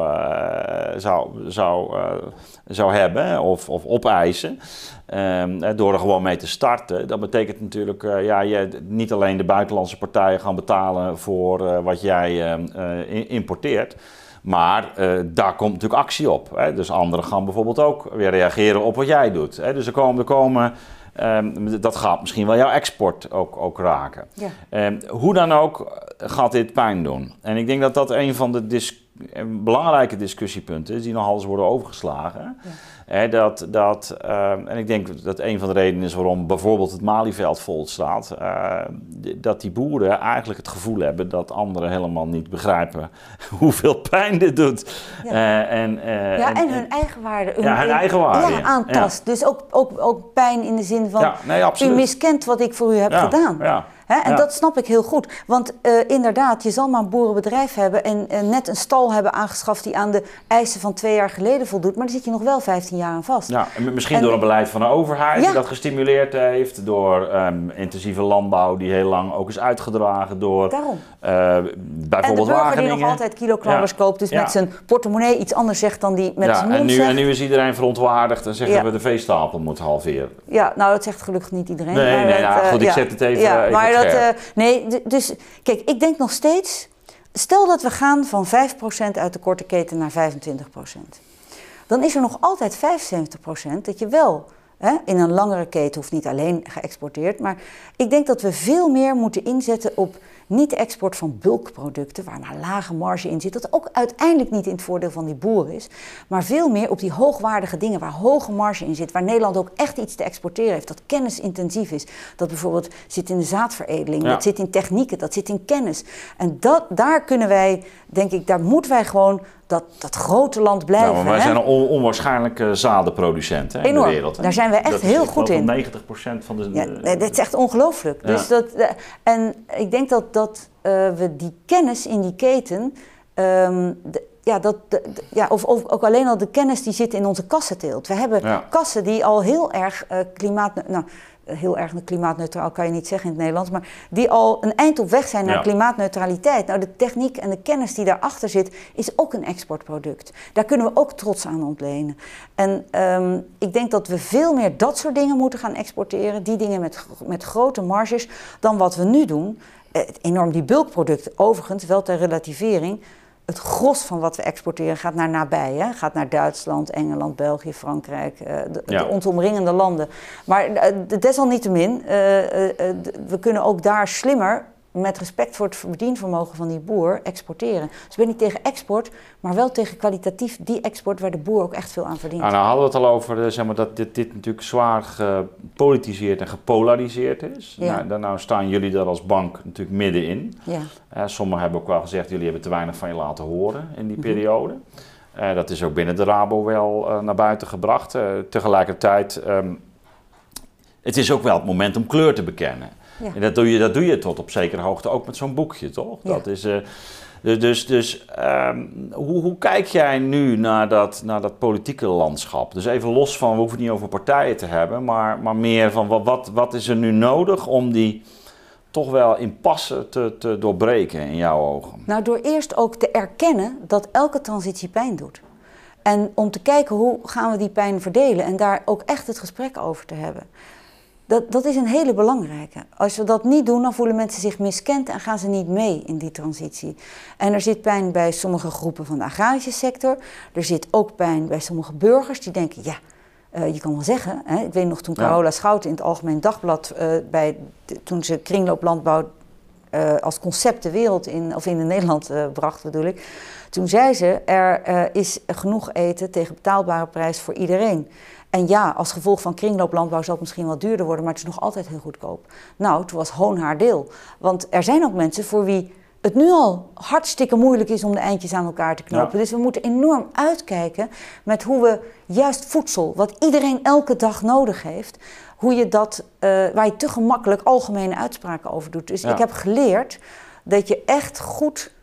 zou hebben of opeisen, door er gewoon mee te starten, dat betekent natuurlijk, niet alleen de buitenlandse partijen gaan betalen voor wat jij importeert. Maar daar komt natuurlijk actie op. Hè? Dus anderen gaan bijvoorbeeld ook weer reageren op wat jij doet. Hè? Dus dat gaat misschien wel jouw export ook raken. Ja. Hoe dan ook gaat dit pijn doen. En ik denk dat dat een van de belangrijke discussiepunten is die nogal eens worden overgeslagen. Ja. En ik denk dat een van de redenen is waarom bijvoorbeeld het Malieveld vol staat. Dat die boeren eigenlijk het gevoel hebben dat anderen helemaal niet begrijpen hoeveel pijn dit doet. Ja. En hun eigen waarde. Hun eigen waarde. Aantast. Ja. Dus ook pijn in de zin van, u miskent wat ik voor u heb gedaan. Ja. En dat snap ik heel goed. Want inderdaad, je zal maar een boerenbedrijf hebben en net een stal hebben aangeschaft die aan de eisen van 2 jaar geleden voldoet. Maar daar zit je nog wel 15 jaar aan vast. Ja, en misschien door een beleid van de overheid die dat gestimuleerd heeft. Door intensieve landbouw die heel lang ook is uitgedragen door bijvoorbeeld en de burger Wageningen. Die nog altijd kiloknabbers koopt, dus met zijn portemonnee iets anders zegt dan die met zijn mond zegt. En nu is iedereen verontwaardigd en zegt dat we de veestapel moeten halveren. Ja, nou dat zegt gelukkig niet iedereen. Ik zet het even dus kijk, ik denk nog steeds, stel dat we gaan van 5% uit de korte keten naar 25%. Dan is er nog altijd 75% dat je wel in een langere keten, hoeft niet alleen geëxporteerd, maar ik denk dat we veel meer moeten inzetten op niet de export van bulkproducten, waar maar lage marge in zit, dat ook uiteindelijk niet in het voordeel van die boeren is, maar veel meer op die hoogwaardige dingen waar hoge marge in zit, waar Nederland ook echt iets te exporteren heeft, dat kennisintensief is, dat bijvoorbeeld zit in de zaadveredeling, dat zit in technieken, dat zit in kennis. En daar kunnen wij, denk ik, daar moeten wij gewoon dat grote land blijven. Ja, maar wij zijn een onwaarschijnlijke zadenproducent in de wereld. Hè? Daar zijn we echt heel goed in. 90% van de... Ja, dat is echt ongelooflijk. Ja. Dus en ik denk dat we die kennis in die keten... Of ook alleen al de kennis die zit in onze kassenteelt. We hebben kassen die al heel erg heel erg klimaatneutraal kan je niet zeggen in het Nederlands, maar die al een eind op weg zijn naar klimaatneutraliteit. Nou, de techniek en de kennis die daarachter zit, is ook een exportproduct. Daar kunnen we ook trots aan ontlenen. En ik denk dat we veel meer dat soort dingen moeten gaan exporteren, die dingen met grote marges, dan wat we nu doen. Enorm die bulkproducten, overigens, wel ter relativering. Het gros van wat we exporteren gaat naar nabij. Hè? Gaat naar Duitsland, Engeland, België, Frankrijk, ons omringende landen. Maar desalniettemin, we kunnen ook daar slimmer, met respect voor het verdienvermogen van die boer, exporteren. Dus ik ben niet tegen export, maar wel tegen kwalitatief die export waar de boer ook echt veel aan verdient. Nou hadden we het al over dat dit natuurlijk zwaar gepolitiseerd en gepolariseerd is. Ja. Nou staan jullie daar als bank natuurlijk middenin. Ja. Sommigen hebben ook wel gezegd, jullie hebben te weinig van je laten horen in die periode. Dat is ook binnen de Rabo wel naar buiten gebracht. Tegelijkertijd, het is ook wel het moment om kleur te bekennen. Ja. En dat doe je tot op zekere hoogte ook met zo'n boekje, toch? Ja. Dat is, hoe kijk jij nu naar dat politieke landschap? Dus even los van, we hoeven het niet over partijen te hebben, maar meer van wat is er nu nodig om die toch wel impasse te doorbreken in jouw ogen? Nou, door eerst ook te erkennen dat elke transitie pijn doet. En om te kijken hoe gaan we die pijn verdelen en daar ook echt het gesprek over te hebben. Dat is een hele belangrijke. Als we dat niet doen, dan voelen mensen zich miskend en gaan ze niet mee in die transitie. En er zit pijn bij sommige groepen van de agrarische sector. Er zit ook pijn bij sommige burgers die denken, je kan wel zeggen. Hè, ik weet nog toen Carola Schouten in het Algemeen Dagblad, toen ze kringlooplandbouw als concept de wereld in Nederland bracht, bedoel ik. Toen zei ze, er is genoeg eten tegen betaalbare prijs voor iedereen. En ja, als gevolg van kringlooplandbouw zal het misschien wel duurder worden, maar het is nog altijd heel goedkoop. Nou, toen was hoon haar deel. Want er zijn ook mensen voor wie het nu al hartstikke moeilijk is om de eindjes aan elkaar te knopen. Ja. Dus we moeten enorm uitkijken met hoe we juist voedsel, wat iedereen elke dag nodig heeft, hoe je dat, waar je te gemakkelijk algemene uitspraken over doet. Dus ik heb geleerd dat je echt goed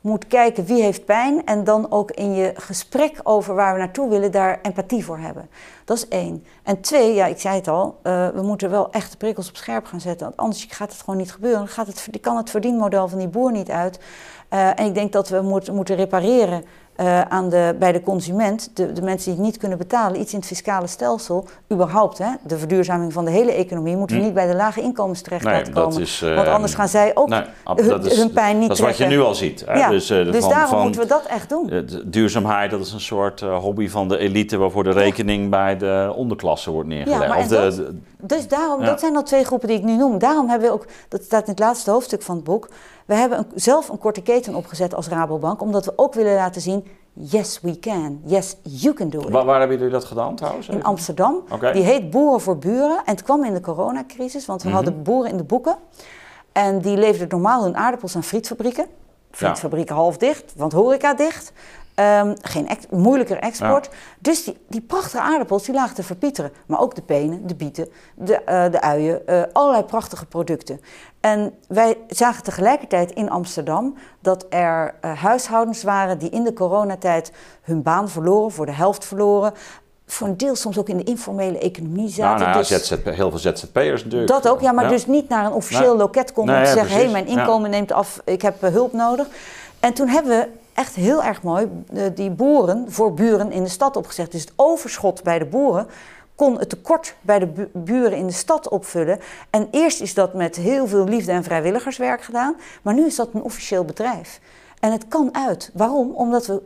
moet kijken wie heeft pijn en dan ook in je gesprek over waar we naartoe willen daar empathie voor hebben. Dat is 1. En 2, ja, ik zei het al, we moeten wel echt de prikkels op scherp gaan zetten, want anders gaat het gewoon niet gebeuren. Dan kan het verdienmodel van die boer niet uit. En ik denk dat we moeten repareren bij de consument, de mensen die het niet kunnen betalen, iets in het fiscale stelsel, überhaupt. Hè, de verduurzaming van de hele economie moeten we niet bij de lage inkomens terecht laten komen. Want anders gaan zij ook hun pijn niet trekken. Dat is wat je nu al ziet. Hè? Ja, dus daarom moeten we dat echt doen. Duurzaamheid, dat is een soort hobby van de elite waarvoor de rekening bij de onderklasse wordt neergelegd. Ja, dus daarom, dat zijn al 2 groepen die ik nu noem. Daarom hebben we ook, dat staat in het laatste hoofdstuk van het boek, we hebben zelf een korte keten opgezet als Rabobank, omdat we ook willen laten zien, yes we can, yes you can do it. Waar hebben jullie dat gedaan trouwens? In Amsterdam. Okay. Die heet Boeren voor Buren en het kwam in de coronacrisis, want we hadden boeren in de boeken en die leverden normaal hun aardappels aan frietfabrieken. Frietfabrieken half dicht, want horeca dicht. Moeilijker export. Ja. Dus die prachtige aardappels die lagen te verpieteren. Maar ook de penen, de bieten, de uien, allerlei prachtige producten. En wij zagen tegelijkertijd in Amsterdam dat er huishoudens waren die in de coronatijd hun baan verloren, voor de helft verloren. Voor een deel soms ook in de informele economie zaten. Heel veel ZZP'ers natuurlijk. Dat ook, ja, maar dus niet naar een officieel loket konden om te zeggen, hé, mijn inkomen neemt af, ik heb hulp nodig. En toen hebben we echt heel erg mooi die boeren voor buren in de stad opgezet. Dus het overschot bij de boeren kon het tekort bij de buren in de stad opvullen. En eerst is dat met heel veel liefde en vrijwilligerswerk gedaan. Maar nu is dat een officieel bedrijf. En het kan uit. Waarom? Omdat we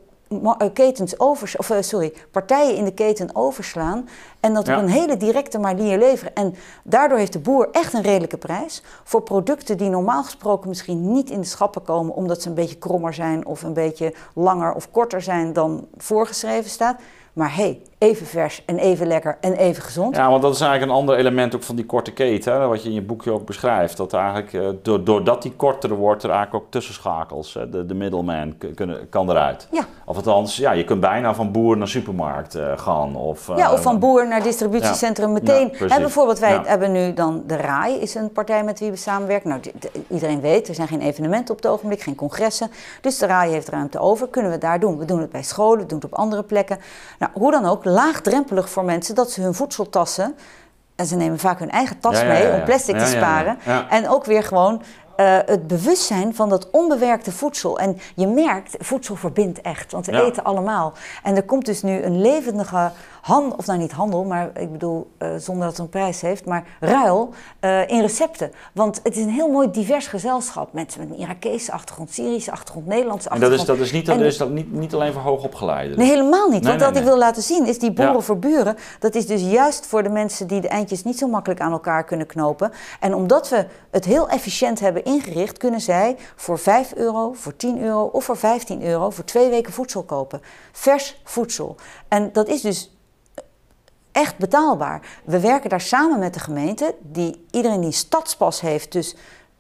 partijen in de keten overslaan en dat op een hele directe manier leveren. En daardoor heeft de boer echt een redelijke prijs voor producten die normaal gesproken misschien niet in de schappen komen omdat ze een beetje krommer zijn of een beetje langer of korter zijn dan voorgeschreven staat. Maar even vers en even lekker en even gezond. Ja, want dat is eigenlijk een ander element ook van die korte keten, hè, wat je in je boekje ook beschrijft. Dat eigenlijk, doordat die korter wordt, er eigenlijk ook tussenschakels, de middleman kan eruit. Ja. Of althans, je kunt bijna van boer naar supermarkt gaan. Of van boer naar distributiecentrum meteen. Bijvoorbeeld, wij hebben nu dan de RAI, is een partij met wie we samenwerken. Nou, iedereen weet, er zijn geen evenementen op het ogenblik, geen congressen. Dus de RAI heeft ruimte over, kunnen we daar doen. We doen het bij scholen, we doen het op andere plekken. Nou, hoe dan ook, laagdrempelig voor mensen dat ze hun voedseltassen, en ze nemen vaak hun eigen tas mee om plastic te sparen, en ook weer gewoon het bewustzijn van dat onbewerkte voedsel. En je merkt, voedsel verbindt echt, want we eten allemaal. En er komt dus nu een levendige niet handel, maar ik bedoel zonder dat het een prijs heeft, maar ruil in recepten. Want het is een heel mooi divers gezelschap. Mensen met een Irakese achtergrond, Syrische achtergrond, Nederlandse achtergrond. En dat is niet alleen voor hoogopgeleiden? Nee, helemaal niet. Want wat ik wil laten zien is die boeren voor buren. Dat is dus juist voor de mensen die de eindjes niet zo makkelijk aan elkaar kunnen knopen. En omdat we het heel efficiënt hebben ingericht, kunnen zij voor €5, voor €10 of voor €15 voor 2 weken voedsel kopen. Vers voedsel. En dat is dus echt betaalbaar. We werken daar samen met de gemeente, iedereen die een stadspas heeft, dus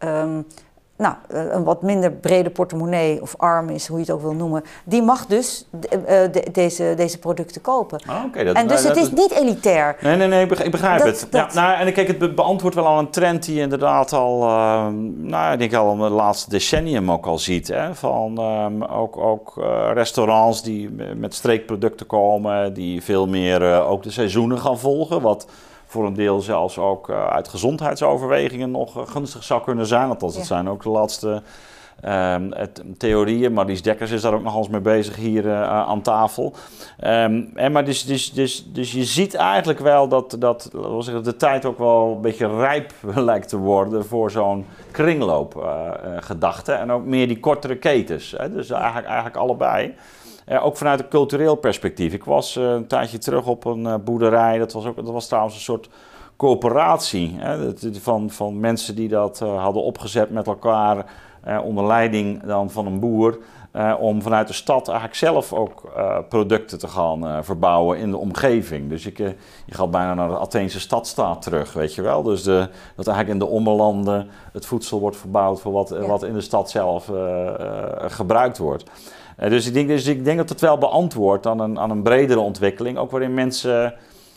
een wat minder brede portemonnee of arm is, hoe je het ook wil noemen, die mag dus deze producten kopen. Het is niet elitair. Nee, ik begrijp het. En kijk, het beantwoordt wel al een trend die je inderdaad al, ik denk al in het laatste decennium ook al ziet. Hè, van ook restaurants die met streekproducten komen, die veel meer ook de seizoenen gaan volgen, wat voor een deel zelfs ook uit gezondheidsoverwegingen nog gunstig zou kunnen zijn. Althans, dat zijn ook de laatste theorieën. Maurice Dekkers is daar ook nog eens mee bezig hier aan tafel. Maar dus je ziet eigenlijk wel dat de tijd ook wel een beetje rijp lijkt te worden voor zo'n kringloopgedachte. En ook meer die kortere ketens. Hè? Dus eigenlijk allebei. Ook vanuit een cultureel perspectief. Ik was een tijdje terug op een boerderij. Dat was trouwens een soort coöperatie. Hè, van mensen die dat hadden opgezet met elkaar onder leiding dan van een boer. Om vanuit de stad eigenlijk zelf ook producten te gaan verbouwen in de omgeving. Dus je gaat bijna naar de Atheense stadstaat terug, weet je wel. Dus dat eigenlijk in de ommelanden het voedsel wordt verbouwd voor wat in de stad zelf gebruikt wordt. Dus ik denk dat het wel beantwoordt aan een bredere ontwikkeling. Ook waarin mensen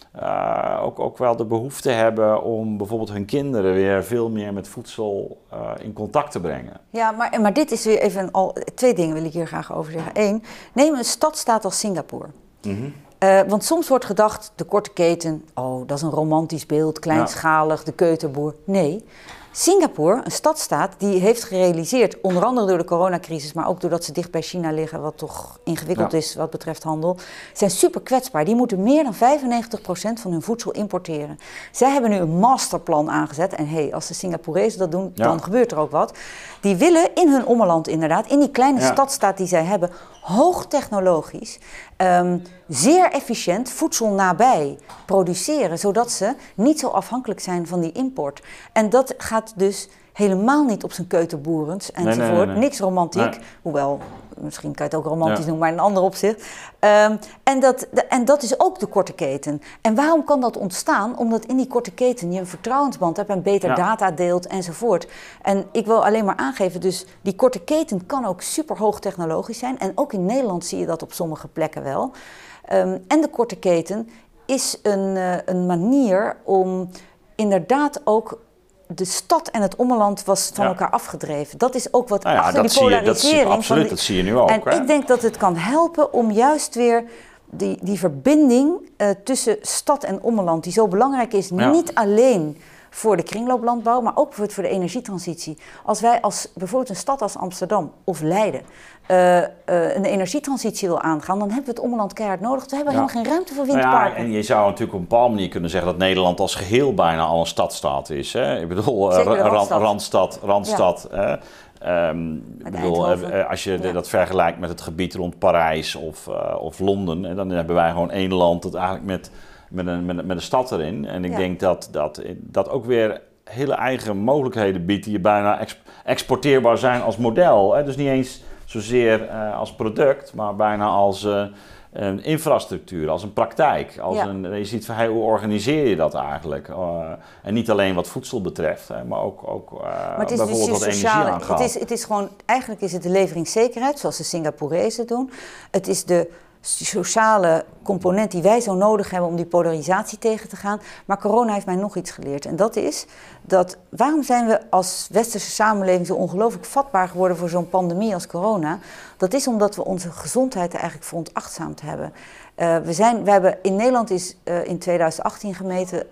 ook wel de behoefte hebben om bijvoorbeeld hun kinderen weer veel meer met voedsel in contact te brengen. Ja, maar dit is weer even al 2 dingen wil ik hier graag over zeggen. 1, neem een stadstaat als Singapore. Mm-hmm. Want soms wordt gedacht, de korte keten, oh, dat is een romantisch beeld, kleinschalig, de keuterboer. Nee, Singapore, een stadstaat, die heeft gerealiseerd, onder andere door de coronacrisis, maar ook doordat ze dicht bij China liggen, wat toch ingewikkeld is wat betreft handel, zijn super kwetsbaar. Die moeten meer dan 95% van hun voedsel importeren. Zij hebben nu een masterplan aangezet en als de Singaporezen dat doen, dan gebeurt er ook wat. Die willen in hun ommeland inderdaad, in die kleine stadstaat die zij hebben, hoogtechnologisch, zeer efficiënt voedsel nabij produceren, zodat ze niet zo afhankelijk zijn van die import. En dat gaat dus helemaal niet op zijn keuterboerens enzovoort. Nee. Niks romantiek, hoewel, misschien kan je het ook romantisch noemen, maar in een ander opzicht. En dat is ook de korte keten. En waarom kan dat ontstaan? Omdat in die korte keten je een vertrouwensband hebt en beter data deelt enzovoort. En ik wil alleen maar aangeven, dus die korte keten kan ook super hoog technologisch zijn. En ook in Nederland zie je dat op sommige plekken wel. En de korte keten is een manier om inderdaad ook de stad en het ommeland was van elkaar afgedreven. Dat is ook wat achter die polarisering. Absoluut, dat zie je nu ook. En ik denk dat het kan helpen om juist weer die verbinding tussen stad en ommeland, die zo belangrijk is, niet alleen voor de kringlooplandbouw, maar ook voor de energietransitie. Als wij bijvoorbeeld een stad als Amsterdam of Leiden een energietransitie wil aangaan, dan hebben we het ommeland keihard nodig. We hebben helemaal geen ruimte voor windparken. En je zou natuurlijk op een bepaalde manier kunnen zeggen dat Nederland als geheel bijna al een stadstaat is. Hè? Ik bedoel, Randstad. Als je dat vergelijkt met het gebied rond Parijs of Londen, dan hebben wij gewoon één land dat eigenlijk met een stad erin. En ik denk dat ook weer hele eigen mogelijkheden biedt die bijna exporteerbaar zijn als model. Hè? Dus niet eens zozeer als product, maar bijna als een infrastructuur, als een praktijk. Je ziet van hoe organiseer je dat eigenlijk? En niet alleen wat voedsel betreft, maar ook bijvoorbeeld wat energie aangaat. Het is gewoon, eigenlijk is het de leveringszekerheid, zoals de Singaporezen doen. Het is de sociale component die wij zo nodig hebben om die polarisatie tegen te gaan. Maar corona heeft mij nog iets geleerd. En dat is waarom zijn we als westerse samenleving zo ongelooflijk vatbaar geworden voor zo'n pandemie als corona? Dat is omdat we onze gezondheid eigenlijk veronachtzaamd hebben. We hebben in Nederland is in 2018 gemeten,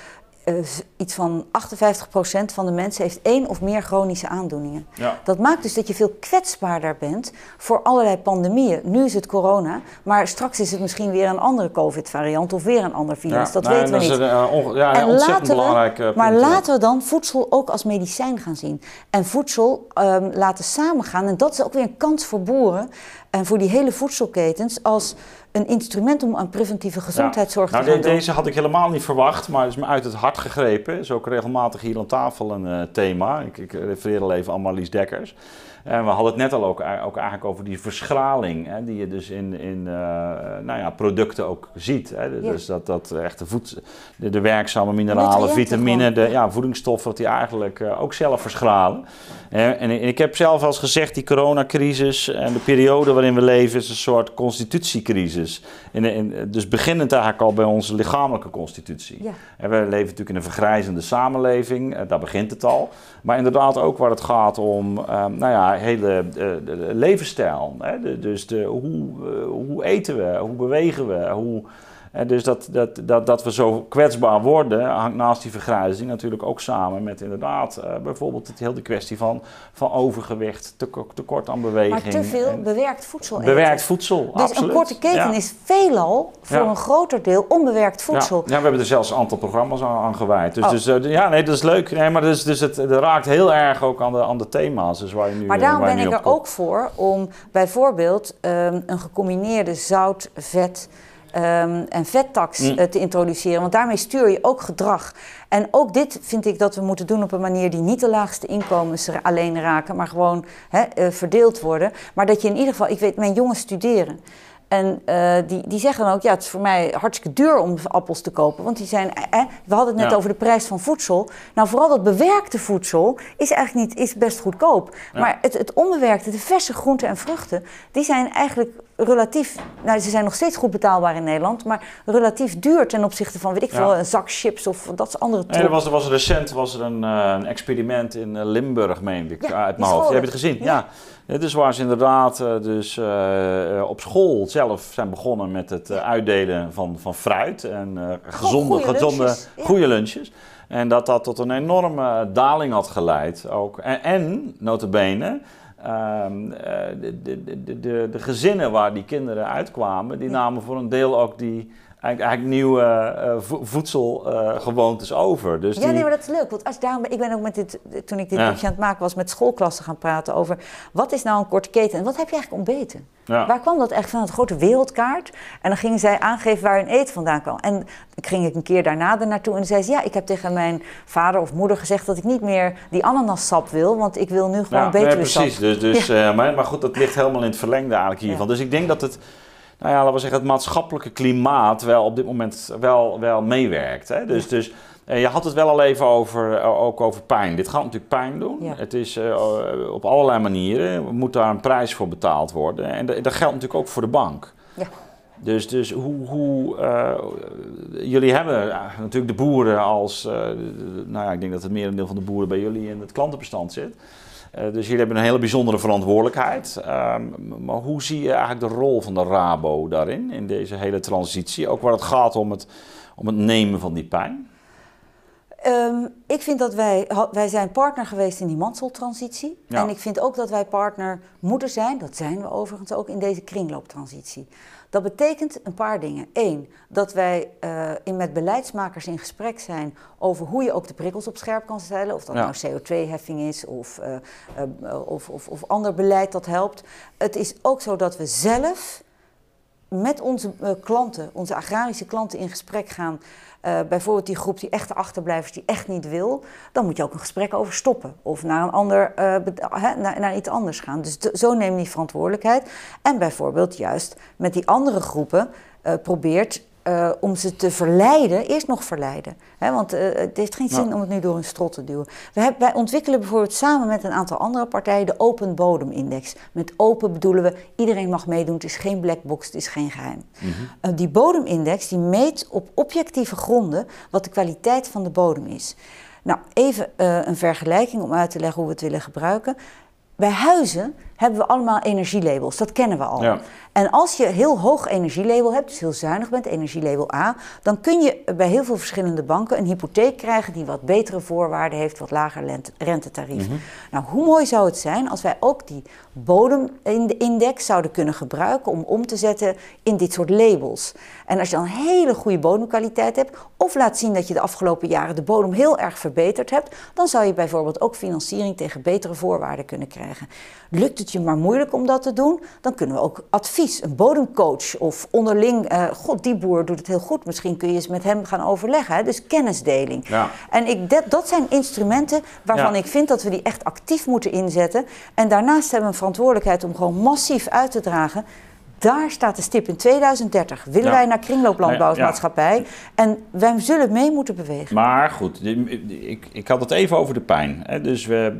iets van 58% van de mensen heeft 1 of meer chronische aandoeningen. Ja. Dat maakt dus dat je veel kwetsbaarder bent voor allerlei pandemieën. Nu is het corona, maar straks is het misschien weer een andere COVID-variant of weer een ander virus. Dat weten we niet. Een ontzettend belangrijk punt. Maar laten we dan voedsel ook als medicijn gaan zien. En voedsel laten samengaan. En dat is ook weer een kans voor boeren en voor die hele voedselketens als een instrument om aan preventieve gezondheidszorg te gaan doen. Deze had ik helemaal niet verwacht, maar is me uit het hart gegrepen. Is ook regelmatig hier aan tafel een thema. Ik refereer al even aan Marlies Dekkers. En we hadden het net al ook eigenlijk over die verschraling, hè, die je dus in producten ook ziet. Hè. Dus dat echt de werkzame mineralen, vitamine, voedingsstoffen, die eigenlijk ook zelf verschralen. En ik heb zelf al eens gezegd, die coronacrisis en de periode waarin we leven is een soort constitutiecrisis. Dus beginnend eigenlijk al bij onze lichamelijke constitutie. Ja. En we leven natuurlijk in een vergrijzende samenleving, daar begint het al. Maar inderdaad ook waar het gaat om hele levensstijl. Hè? Dus hoe eten we, hoe bewegen we, dus dat we zo kwetsbaar worden, hangt naast die vergrijzing natuurlijk ook samen met inderdaad bijvoorbeeld de kwestie van overgewicht, tekort aan beweging. Maar te veel bewerkt voedsel eten. Bewerkt voedsel, dus absoluut. Een korte keten is veelal voor een groter deel onbewerkt voedsel. Ja, we hebben er zelfs een aantal programma's aan gewijd. Dus dat is leuk. Nee, maar het raakt heel erg ook aan de thema's. Dus waar je nu, maar daarom ben ik er ook voor om bijvoorbeeld een gecombineerde zout, vet en vettax te introduceren. Want daarmee stuur je ook gedrag. En ook dit vind ik dat we moeten doen op een manier die niet de laagste inkomens alleen raken, maar gewoon verdeeld worden. Maar dat je in ieder geval, ik weet, mijn jongens studeren. En die zeggen dan ook, ja, het is voor mij hartstikke duur om appels te kopen. Want die zijn, we hadden het net over de prijs van voedsel. Nou, vooral dat bewerkte voedsel is eigenlijk is best goedkoop. Ja. Maar het onbewerkte, de verse groenten en vruchten, die zijn eigenlijk relatief, nou, ze zijn nog steeds goed betaalbaar in Nederland, maar relatief duur ten opzichte van, weet ik veel, een zak chips of dat andere troep. Nee, recent een experiment in Limburg, meen ik, uit mijn hoofd. Heb je het gezien? Ja. Dus waar ze inderdaad op school zelf zijn begonnen met het uitdelen van fruit en goede lunches. En dat tot een enorme daling had geleid ook. En nota bene, de gezinnen waar die kinderen uitkwamen, die namen voor een deel ook die eigenlijk nieuwe voedselgewoontes over. Dus nee, maar dat is leuk. Want ik ben ook toen ik dit boekje aan het maken was, met schoolklassen gaan praten over wat is nou een korte keten en wat heb je eigenlijk ontbeten? Ja. Waar kwam dat echt van? Het grote wereldkaart. En dan gingen zij aangeven waar hun eten vandaan kwam. En ik ging een keer daarna naartoe en dan zei ze, ja, ik heb tegen mijn vader of moeder gezegd dat ik niet meer die ananassap wil, want ik wil nu gewoon betere sap. Precies. Maar goed, dat ligt helemaal in het verlengde eigenlijk hiervan. Ja. Dus ik denk dat het, nou ja, laten we zeggen, het maatschappelijke klimaat wel op dit moment wel meewerkt. Hè? Dus je had het wel al even over pijn. Dit gaat natuurlijk pijn doen. Ja. Het is op allerlei manieren, moet daar een prijs voor betaald worden. En dat geldt natuurlijk ook voor de bank. Ja. Dus jullie hebben natuurlijk de boeren als, nou ja, ik denk dat het merendeel van de boeren bij jullie in het klantenbestand zit. Dus jullie hebben een hele bijzondere verantwoordelijkheid. Maar hoe zie je eigenlijk de rol van de Rabo daarin, in deze hele transitie? Ook waar het gaat om het nemen van die pijn? Ik vind dat wij zijn partner geweest in die Mansell-transitie. Ja. En ik vind ook dat wij partner moeten zijn, dat zijn we overigens ook, in deze kringlooptransitie. Dat betekent een paar dingen. Eén, dat wij met beleidsmakers in gesprek zijn over hoe je ook de prikkels op scherp kan stellen. Of dat nou CO2-heffing is of ander beleid dat helpt. Het is ook zo dat we zelf met onze klanten, onze agrarische klanten in gesprek gaan. Bijvoorbeeld die groep die echte achterblijvers die echt niet wil, dan moet je ook een gesprek over stoppen. Of naar iets anders gaan. Dus zo neem je die verantwoordelijkheid. En bijvoorbeeld juist met die andere groepen probeert om ze te verleiden, eerst nog verleiden. Want het heeft geen zin om het nu door een strot te duwen. Wij ontwikkelen bijvoorbeeld samen met een aantal andere partijen de Open Bodemindex. Met open bedoelen we, iedereen mag meedoen, het is geen black box, het is geen geheim. Mm-hmm. Die bodemindex die meet op objectieve gronden wat de kwaliteit van de bodem is. Nou, even een vergelijking om uit te leggen hoe we het willen gebruiken. Bij huizen hebben we allemaal energielabels, dat kennen we al. Ja. En als je heel hoog energielabel hebt, dus heel zuinig bent, energielabel A, dan kun je bij heel veel verschillende banken een hypotheek krijgen die wat betere voorwaarden heeft, wat lager rentetarief. Mm-hmm. Nou, hoe mooi zou het zijn als wij ook die bodemindex zouden kunnen gebruiken om te zetten in dit soort labels. En als je dan een hele goede bodemkwaliteit hebt, of laat zien dat je de afgelopen jaren de bodem heel erg verbeterd hebt, dan zou je bijvoorbeeld ook financiering tegen betere voorwaarden kunnen krijgen. Lukt het je maar moeilijk om dat te doen, dan kunnen we ook advies, een bodemcoach of onderling, die boer doet het heel goed, misschien kun je eens met hem gaan overleggen, hè? Dus kennisdeling. Ja. En dat zijn instrumenten waarvan ik vind dat we die echt actief moeten inzetten. En daarnaast hebben we een verantwoordelijkheid om gewoon massief uit te dragen. Daar staat de stip in 2030. Willen wij naar kringlooplandbouwmaatschappij? Ja. En wij zullen mee moeten bewegen. Maar goed, ik had het even over de pijn. Hè? Dus maar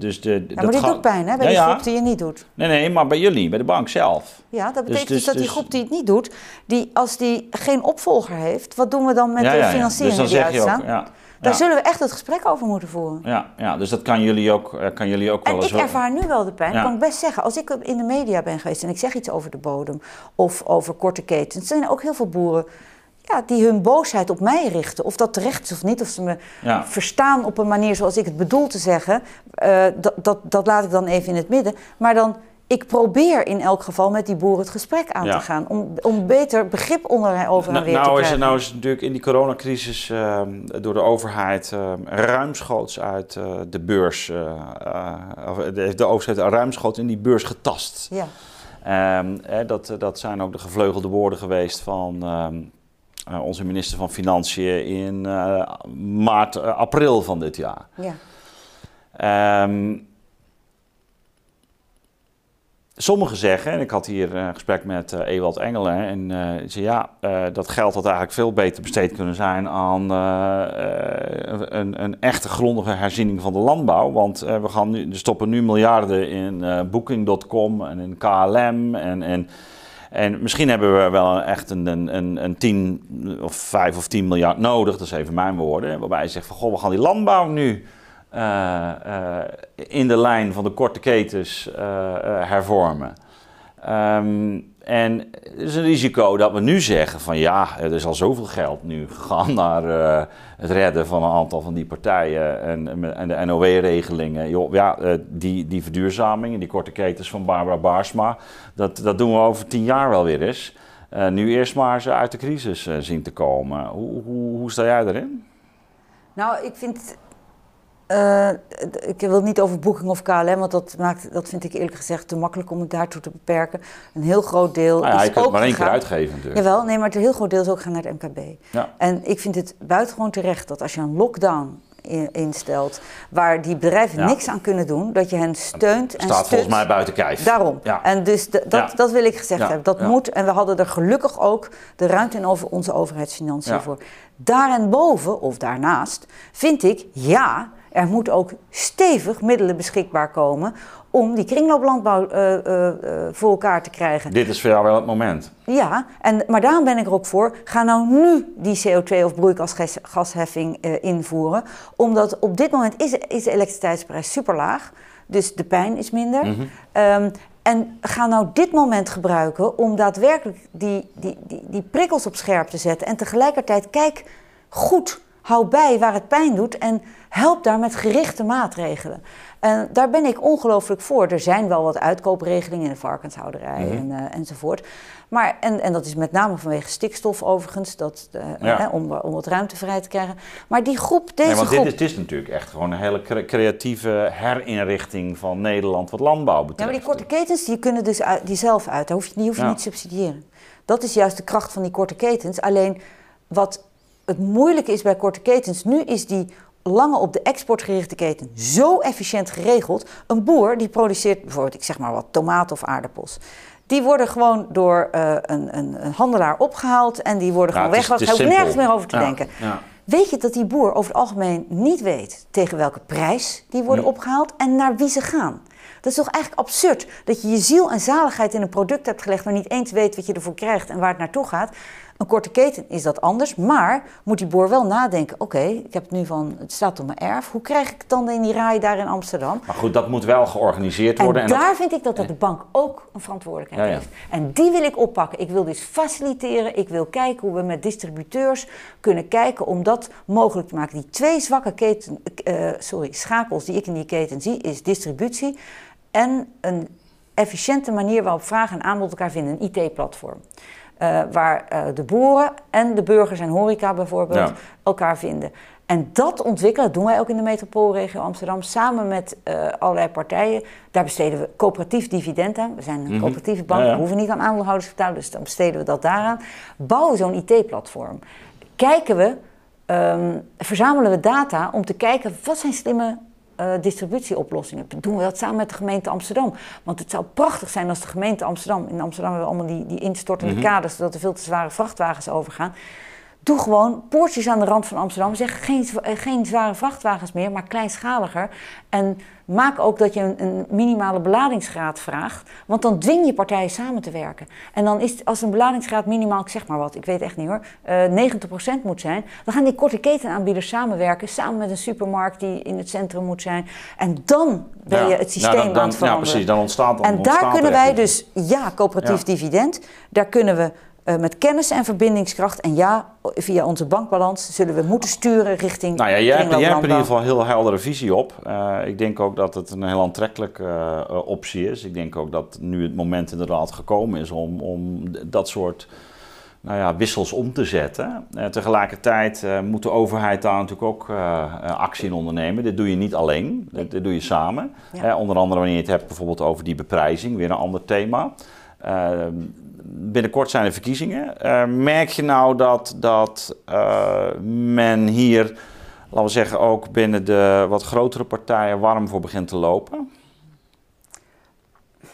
dit doet pijn, hè? Bij die groep die je niet doet. Nee, maar bij jullie, bij de bank zelf. Ja, dat betekent dus dat die groep die het niet doet, als die geen opvolger heeft, wat doen we dan met de financiering dus die uitstaan? Daar zullen we echt het gesprek over moeten voeren. Ja, dus dat kan jullie ook wel eens. En ik ervaar nu wel de pijn, kan ik best zeggen. Als ik in de media ben geweest en ik zeg iets over de bodem of over korte ketens, zijn er ook heel veel boeren die hun boosheid op mij richten. Of dat terecht is of niet, of ze me verstaan op een manier zoals ik het bedoel te zeggen. Dat laat ik dan even in het midden. Maar dan, ik probeer in elk geval met die boeren het gesprek aan te gaan. Om beter begrip over en weer te krijgen. Nou is het natuurlijk in die coronacrisis door de overheid ruimschoots uit de beurs. De overheid ruimschoots in die beurs getast. Ja. Dat zijn ook de gevleugelde woorden geweest van onze minister van Financiën in april van dit jaar. Ja. Sommigen zeggen, en ik had hier een gesprek met Ewald Engelen, en zei dat geld had eigenlijk veel beter besteed kunnen zijn aan een echte grondige herziening van de landbouw. Want we stoppen nu miljarden in Booking.com en in KLM en misschien hebben we wel echt een 10 of 5 of 10 miljard nodig, dat is even mijn woorden, waarbij je zegt van goh, we gaan die landbouw nu in de lijn van de korte ketens hervormen. En er is een risico dat we nu zeggen van er is al zoveel geld nu gegaan naar het redden van een aantal van die partijen en de NOW-regelingen. Die verduurzaming en die korte ketens van Barbara Baarsma, dat doen we over 10 jaar wel weer eens. Nu eerst maar ze uit de crisis zien te komen. Hoe sta jij erin? Nou, ik vind... ik wil het niet over Booking of KLM, want dat vind ik eerlijk gezegd te makkelijk om het daartoe te beperken. Een heel groot deel is je kunt ook maar 1 keer gegaan. uitgeven natuurlijk. Jawel, nee, maar een heel groot deel is ook gaan naar het MKB. Ja. En ik vind het buitengewoon terecht dat als je een lockdown instelt, waar die bedrijven niks aan kunnen doen, dat je hen steunt en staat volgens mij buiten kijf. Daarom. Ja. En dus dat wil ik gezegd hebben. Dat moet, en we hadden er gelukkig ook de ruimte in over onze overheidsfinanciën voor. Daarboven of daarnaast vind ik, er moet ook stevig middelen beschikbaar komen om die kringlooplandbouw voor elkaar te krijgen. Dit is voor jou wel het moment. Ja, maar daarom ben ik er ook voor. Ga nou nu die CO2 of broeikasgasheffing invoeren. Omdat op dit moment is de elektriciteitsprijs super laag. Dus de pijn is minder. Mm-hmm. En ga nou dit moment gebruiken om daadwerkelijk die prikkels op scherp te zetten. En tegelijkertijd kijk goed, hou bij waar het pijn doet en help daar met gerichte maatregelen. En daar ben ik ongelooflijk voor. Er zijn wel wat uitkoopregelingen in de varkenshouderij enzovoort. Maar, en dat is met name vanwege stikstof overigens, om wat ruimte vrij te krijgen. Maar die groep, dit is natuurlijk echt gewoon een hele creatieve herinrichting van Nederland wat landbouw betreft. Ja, maar die korte ketens, die kunnen dus die zelf uit. Die hoef je niet te subsidiëren. Dat is juist de kracht van die korte ketens. Alleen wat het moeilijke is bij korte ketens, nu is die lange op de export gerichte keten zo efficiënt geregeld. Een boer die produceert bijvoorbeeld, ik zeg maar wat, tomaten of aardappels. Die worden gewoon door een handelaar opgehaald en die worden gewoon weggehaald. Daar hoef je nergens meer over te denken. Ja. Weet je dat die boer over het algemeen niet weet tegen welke prijs die worden opgehaald en naar wie ze gaan? Dat is toch eigenlijk absurd dat je je ziel en zaligheid in een product hebt gelegd, maar niet eens weet wat je ervoor krijgt en waar het naartoe gaat. Een korte keten is dat anders, maar moet die boer wel nadenken, oké, ik heb het nu het staat op mijn erf, hoe krijg ik het dan in die raai daar in Amsterdam? Maar goed, dat moet wel georganiseerd worden. En daar vind ik dat de bank ook een verantwoordelijkheid heeft. En die wil ik oppakken. Ik wil dus faciliteren, ik wil kijken hoe we met distributeurs kunnen kijken om dat mogelijk te maken. Die 2 zwakke schakels die ik in die keten zie, is distributie en een efficiënte manier waarop vraag en aanbod elkaar vinden, een IT-platform. Waar de boeren en de burgers en horeca bijvoorbeeld elkaar vinden. En dat ontwikkelen, dat doen wij ook in de metropoolregio Amsterdam, samen met allerlei partijen. Daar besteden we coöperatief dividend aan. We zijn een coöperatieve bank, we hoeven niet aan aandeelhouders te betalen, dus dan besteden we dat daaraan. Bouwen zo'n IT-platform. Verzamelen we data om te kijken wat zijn slimme distributieoplossingen. Doen we dat samen met de gemeente Amsterdam? Want het zou prachtig zijn als de gemeente Amsterdam, in Amsterdam hebben we allemaal die instortende kaders, zodat er veel te zware vrachtwagens overgaan. Doe gewoon poortjes aan de rand van Amsterdam. Zeg geen zware vrachtwagens meer, maar kleinschaliger. En maak ook dat je een minimale beladingsgraad vraagt. Want dan dwing je partijen samen te werken. En dan is als een beladingsgraad minimaal, ik zeg maar wat, ik weet echt niet hoor, 90% moet zijn. Dan gaan die korte ketenaanbieders samenwerken, samen met een supermarkt die in het centrum moet zijn. En dan ben je het systeem aan het veranderen. Ja, precies, dan ontstaat dan. En daar kunnen wij dus, coöperatief dividend, daar kunnen we met kennis en verbindingskracht en via onze bankbalans zullen we moeten sturen richting. Nou ja, jij hebt er in ieder geval een heel heldere visie op. Ik denk ook dat het een heel aantrekkelijke optie is. Ik denk ook dat nu het moment inderdaad gekomen is om dat soort wissels om te zetten. Tegelijkertijd moet de overheid daar natuurlijk ook actie in ondernemen. Dit doe je niet alleen, dit doe je samen. Onder andere wanneer je het hebt bijvoorbeeld over die beprijzing, weer een ander thema. Binnenkort zijn er verkiezingen. Merk je nou dat men hier, laten we zeggen, ook binnen de wat grotere partijen warm voor begint te lopen?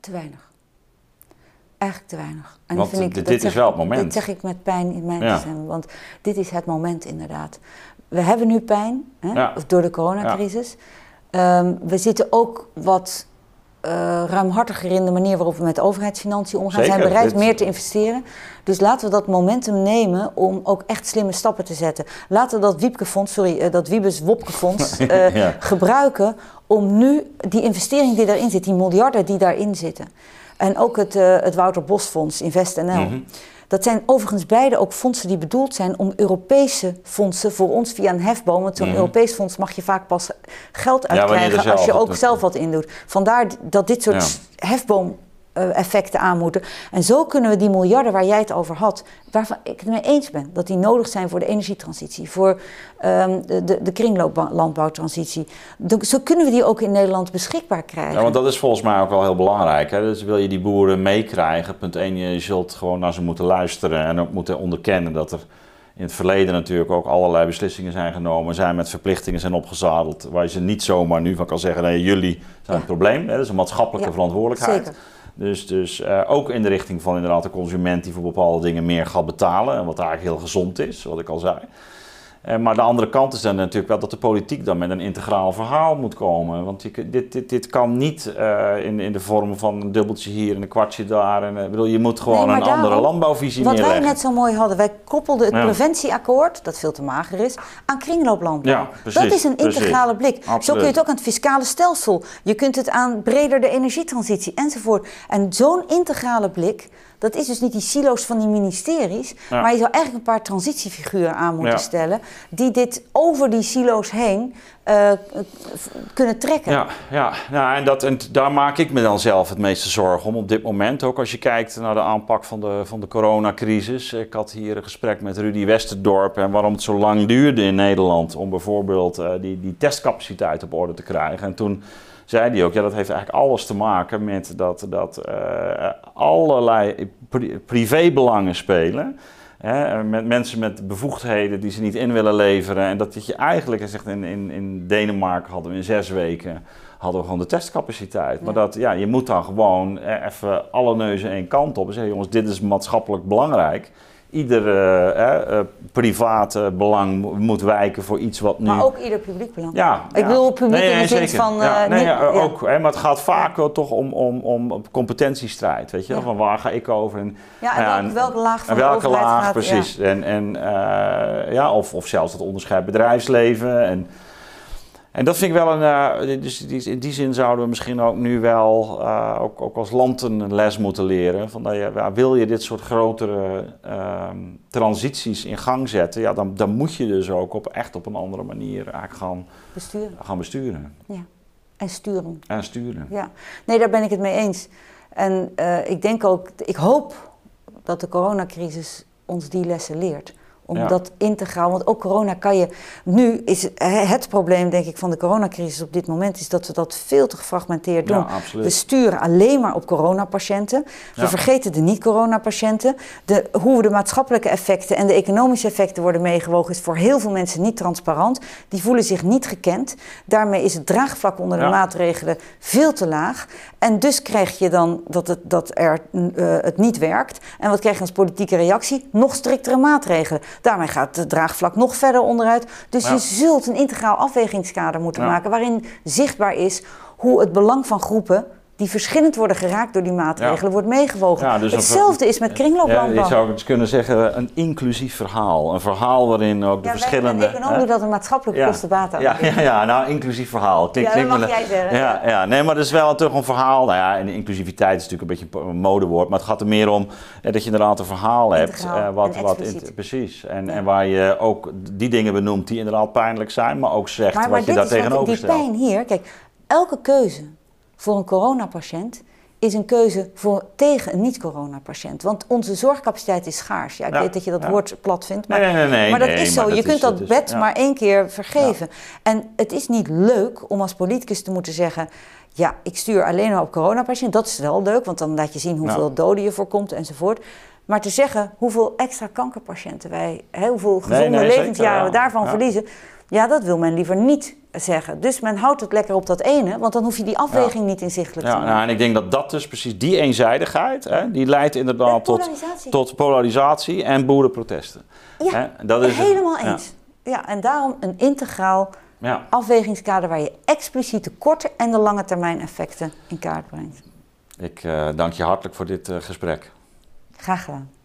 te weinig. Eigenlijk te weinig. En Want dit is wel het moment. Dat zeg ik met pijn in mijn stem, want dit is het moment inderdaad. We hebben nu pijn, hè, door de coronacrisis. We zitten ook wat ruimhartiger in de manier waarop we met de overheidsfinanciën omgaan. We zijn bereid meer te investeren. Dus laten we dat momentum nemen om ook echt slimme stappen te zetten. Laten we dat Wiebes-Wopke-fonds gebruiken om nu die investering die daarin zit, die miljarden die daarin zitten. En ook het Wouter Bos-fonds, InvestNL. Dat zijn overigens beide ook fondsen die bedoeld zijn om Europese fondsen voor ons via een hefboom. Want zo'n Europees fonds mag je vaak pas geld uitkrijgen als je ook zelf wat indoet. Vandaar dat dit soort hefboom-effecten aan moeten. En zo kunnen we die miljarden waar jij het over had, waarvan ik het mee eens ben, dat die nodig zijn voor de energietransitie, voor de kringlooplandbouwtransitie. Zo kunnen we die ook in Nederland beschikbaar krijgen. Ja, want dat is volgens mij ook wel heel belangrijk. Hè? Dus wil je die boeren meekrijgen, punt 1, je zult gewoon naar ze moeten luisteren en ook moeten onderkennen dat er in het verleden natuurlijk ook allerlei beslissingen zijn genomen, zijn met verplichtingen zijn opgezadeld, waar je ze niet zomaar nu van kan zeggen, nee, jullie zijn het probleem. Hè? Dat is een maatschappelijke verantwoordelijkheid. Zeker. Dus ook in de richting van inderdaad de consument die voor bepaalde dingen meer gaat betalen. En wat eigenlijk heel gezond is, wat ik al zei. Maar de andere kant is dan natuurlijk wel dat de politiek dan met een integraal verhaal moet komen. Want dit kan niet in de vorm van een dubbeltje hier en een kwartje daar. Je moet gewoon een andere landbouwvisie neerleggen. Wat wij net zo mooi hadden, wij koppelden het preventieakkoord, dat veel te mager is, aan kringlooplandbouw. Ja, precies, dat is een integrale blik. Absoluut. Zo kun je het ook aan het fiscale stelsel. Je kunt het aan breder de energietransitie enzovoort. En zo'n integrale blik, dat is dus niet die silo's van die ministeries, maar je zou eigenlijk een paar transitiefiguren aan moeten stellen die dit over die silo's heen kunnen trekken. En daar maak ik me dan zelf het meeste zorgen om op dit moment. Ook als je kijkt naar de aanpak van de coronacrisis. Ik had hier een gesprek met Rudy Westerdorp en waarom het zo lang duurde in Nederland om bijvoorbeeld die testcapaciteit op orde te krijgen. En toen zei hij ook, dat heeft eigenlijk alles te maken met dat allerlei privébelangen spelen. Hè, met mensen met bevoegdheden die ze niet in willen leveren. En dat je eigenlijk, hij zegt in Denemarken hadden we in 6 weken gewoon de testcapaciteit. Maar je moet dan gewoon even alle neuzen één kant op en zeggen, jongens, dit is maatschappelijk belangrijk. Ieder private belang moet wijken voor iets wat nu... Maar ook ieder publiek belang. Ik bedoel publiek in de zin van... ook. Hè, maar het gaat vaak wel toch om competentiestrijd. Weet je? Ja. Van waar ga ik over? En welke laag van de overheid gaat. Precies. Ja. Of zelfs het onderscheid bedrijfsleven. En dat vind ik wel dus in die zin zouden we misschien ook nu wel ook als land een les moeten leren. Van wil je dit soort grotere transities in gang zetten, dan moet je dus ook echt op een andere manier eigenlijk gaan besturen. Ja, en sturen. Ja. Nee, daar ben ik het mee eens. En ik hoop dat de coronacrisis ons die lessen leert. Om dat integraal, want ook corona kan je... Nu is het probleem, denk ik, van de coronacrisis op dit moment is dat we dat veel te gefragmenteerd doen. Ja, we sturen alleen maar op coronapatiënten. We vergeten de niet-coronapatiënten. Hoe de maatschappelijke effecten en de economische effecten worden meegewogen is voor heel veel mensen niet transparant. Die voelen zich niet gekend. Daarmee is het draagvlak onder de maatregelen veel te laag. En dus krijg je dan dat het niet werkt. En wat krijg je als politieke reactie? Nog striktere maatregelen. Daarmee gaat het draagvlak nog verder onderuit. Dus je zult een integraal afwegingskader moeten maken waarin zichtbaar is hoe het belang van groepen die verschillend worden geraakt door die maatregelen, wordt meegewogen. Ja, dus hetzelfde is met kringlooplandbouw. Ja, je zou dus kunnen zeggen een inclusief verhaal. Een verhaal waarin ook de verschillende... Ja, econoom doet dat een maatschappelijke kostenbaat nou, inclusief verhaal. Dat mag jij zeggen. Nee, maar dat is wel toch een verhaal. Nou ja, en inclusiviteit is natuurlijk een beetje een modewoord, maar het gaat er meer om dat je inderdaad een verhaal hebt. Precies. En waar je ook die dingen benoemt die inderdaad pijnlijk zijn, maar ook zegt wat je daar tegenover stelt. Die pijn hier, kijk, elke keuze voor een coronapatiënt is een keuze tegen een niet-coronapatiënt. Want onze zorgcapaciteit is schaars. Ja, ik weet dat je dat woord plat vindt, maar, maar dat is zo. Je kunt dat bed maar 1 keer vergeven. Ja. En het is niet leuk om als politicus te moeten zeggen, ik stuur alleen maar op coronapatiënten. Dat is wel leuk, want dan laat je zien hoeveel doden je voorkomt enzovoort. Maar te zeggen hoeveel extra kankerpatiënten wij, hoeveel gezonde levensjaren we daarvan verliezen, ja, dat wil men liever niet zeggen. Dus men houdt het lekker op dat ene, want dan hoef je die afweging niet inzichtelijk te maken. Nou, en ik denk dat dat dus precies die eenzijdigheid, die leidt inderdaad tot polarisatie en boerenprotesten. Ja, dat is helemaal eens. Ja, en daarom een integraal afwegingskader waar je expliciet de korte en de lange termijn effecten in kaart brengt. Ik dank je hartelijk voor dit gesprek. Graag gedaan.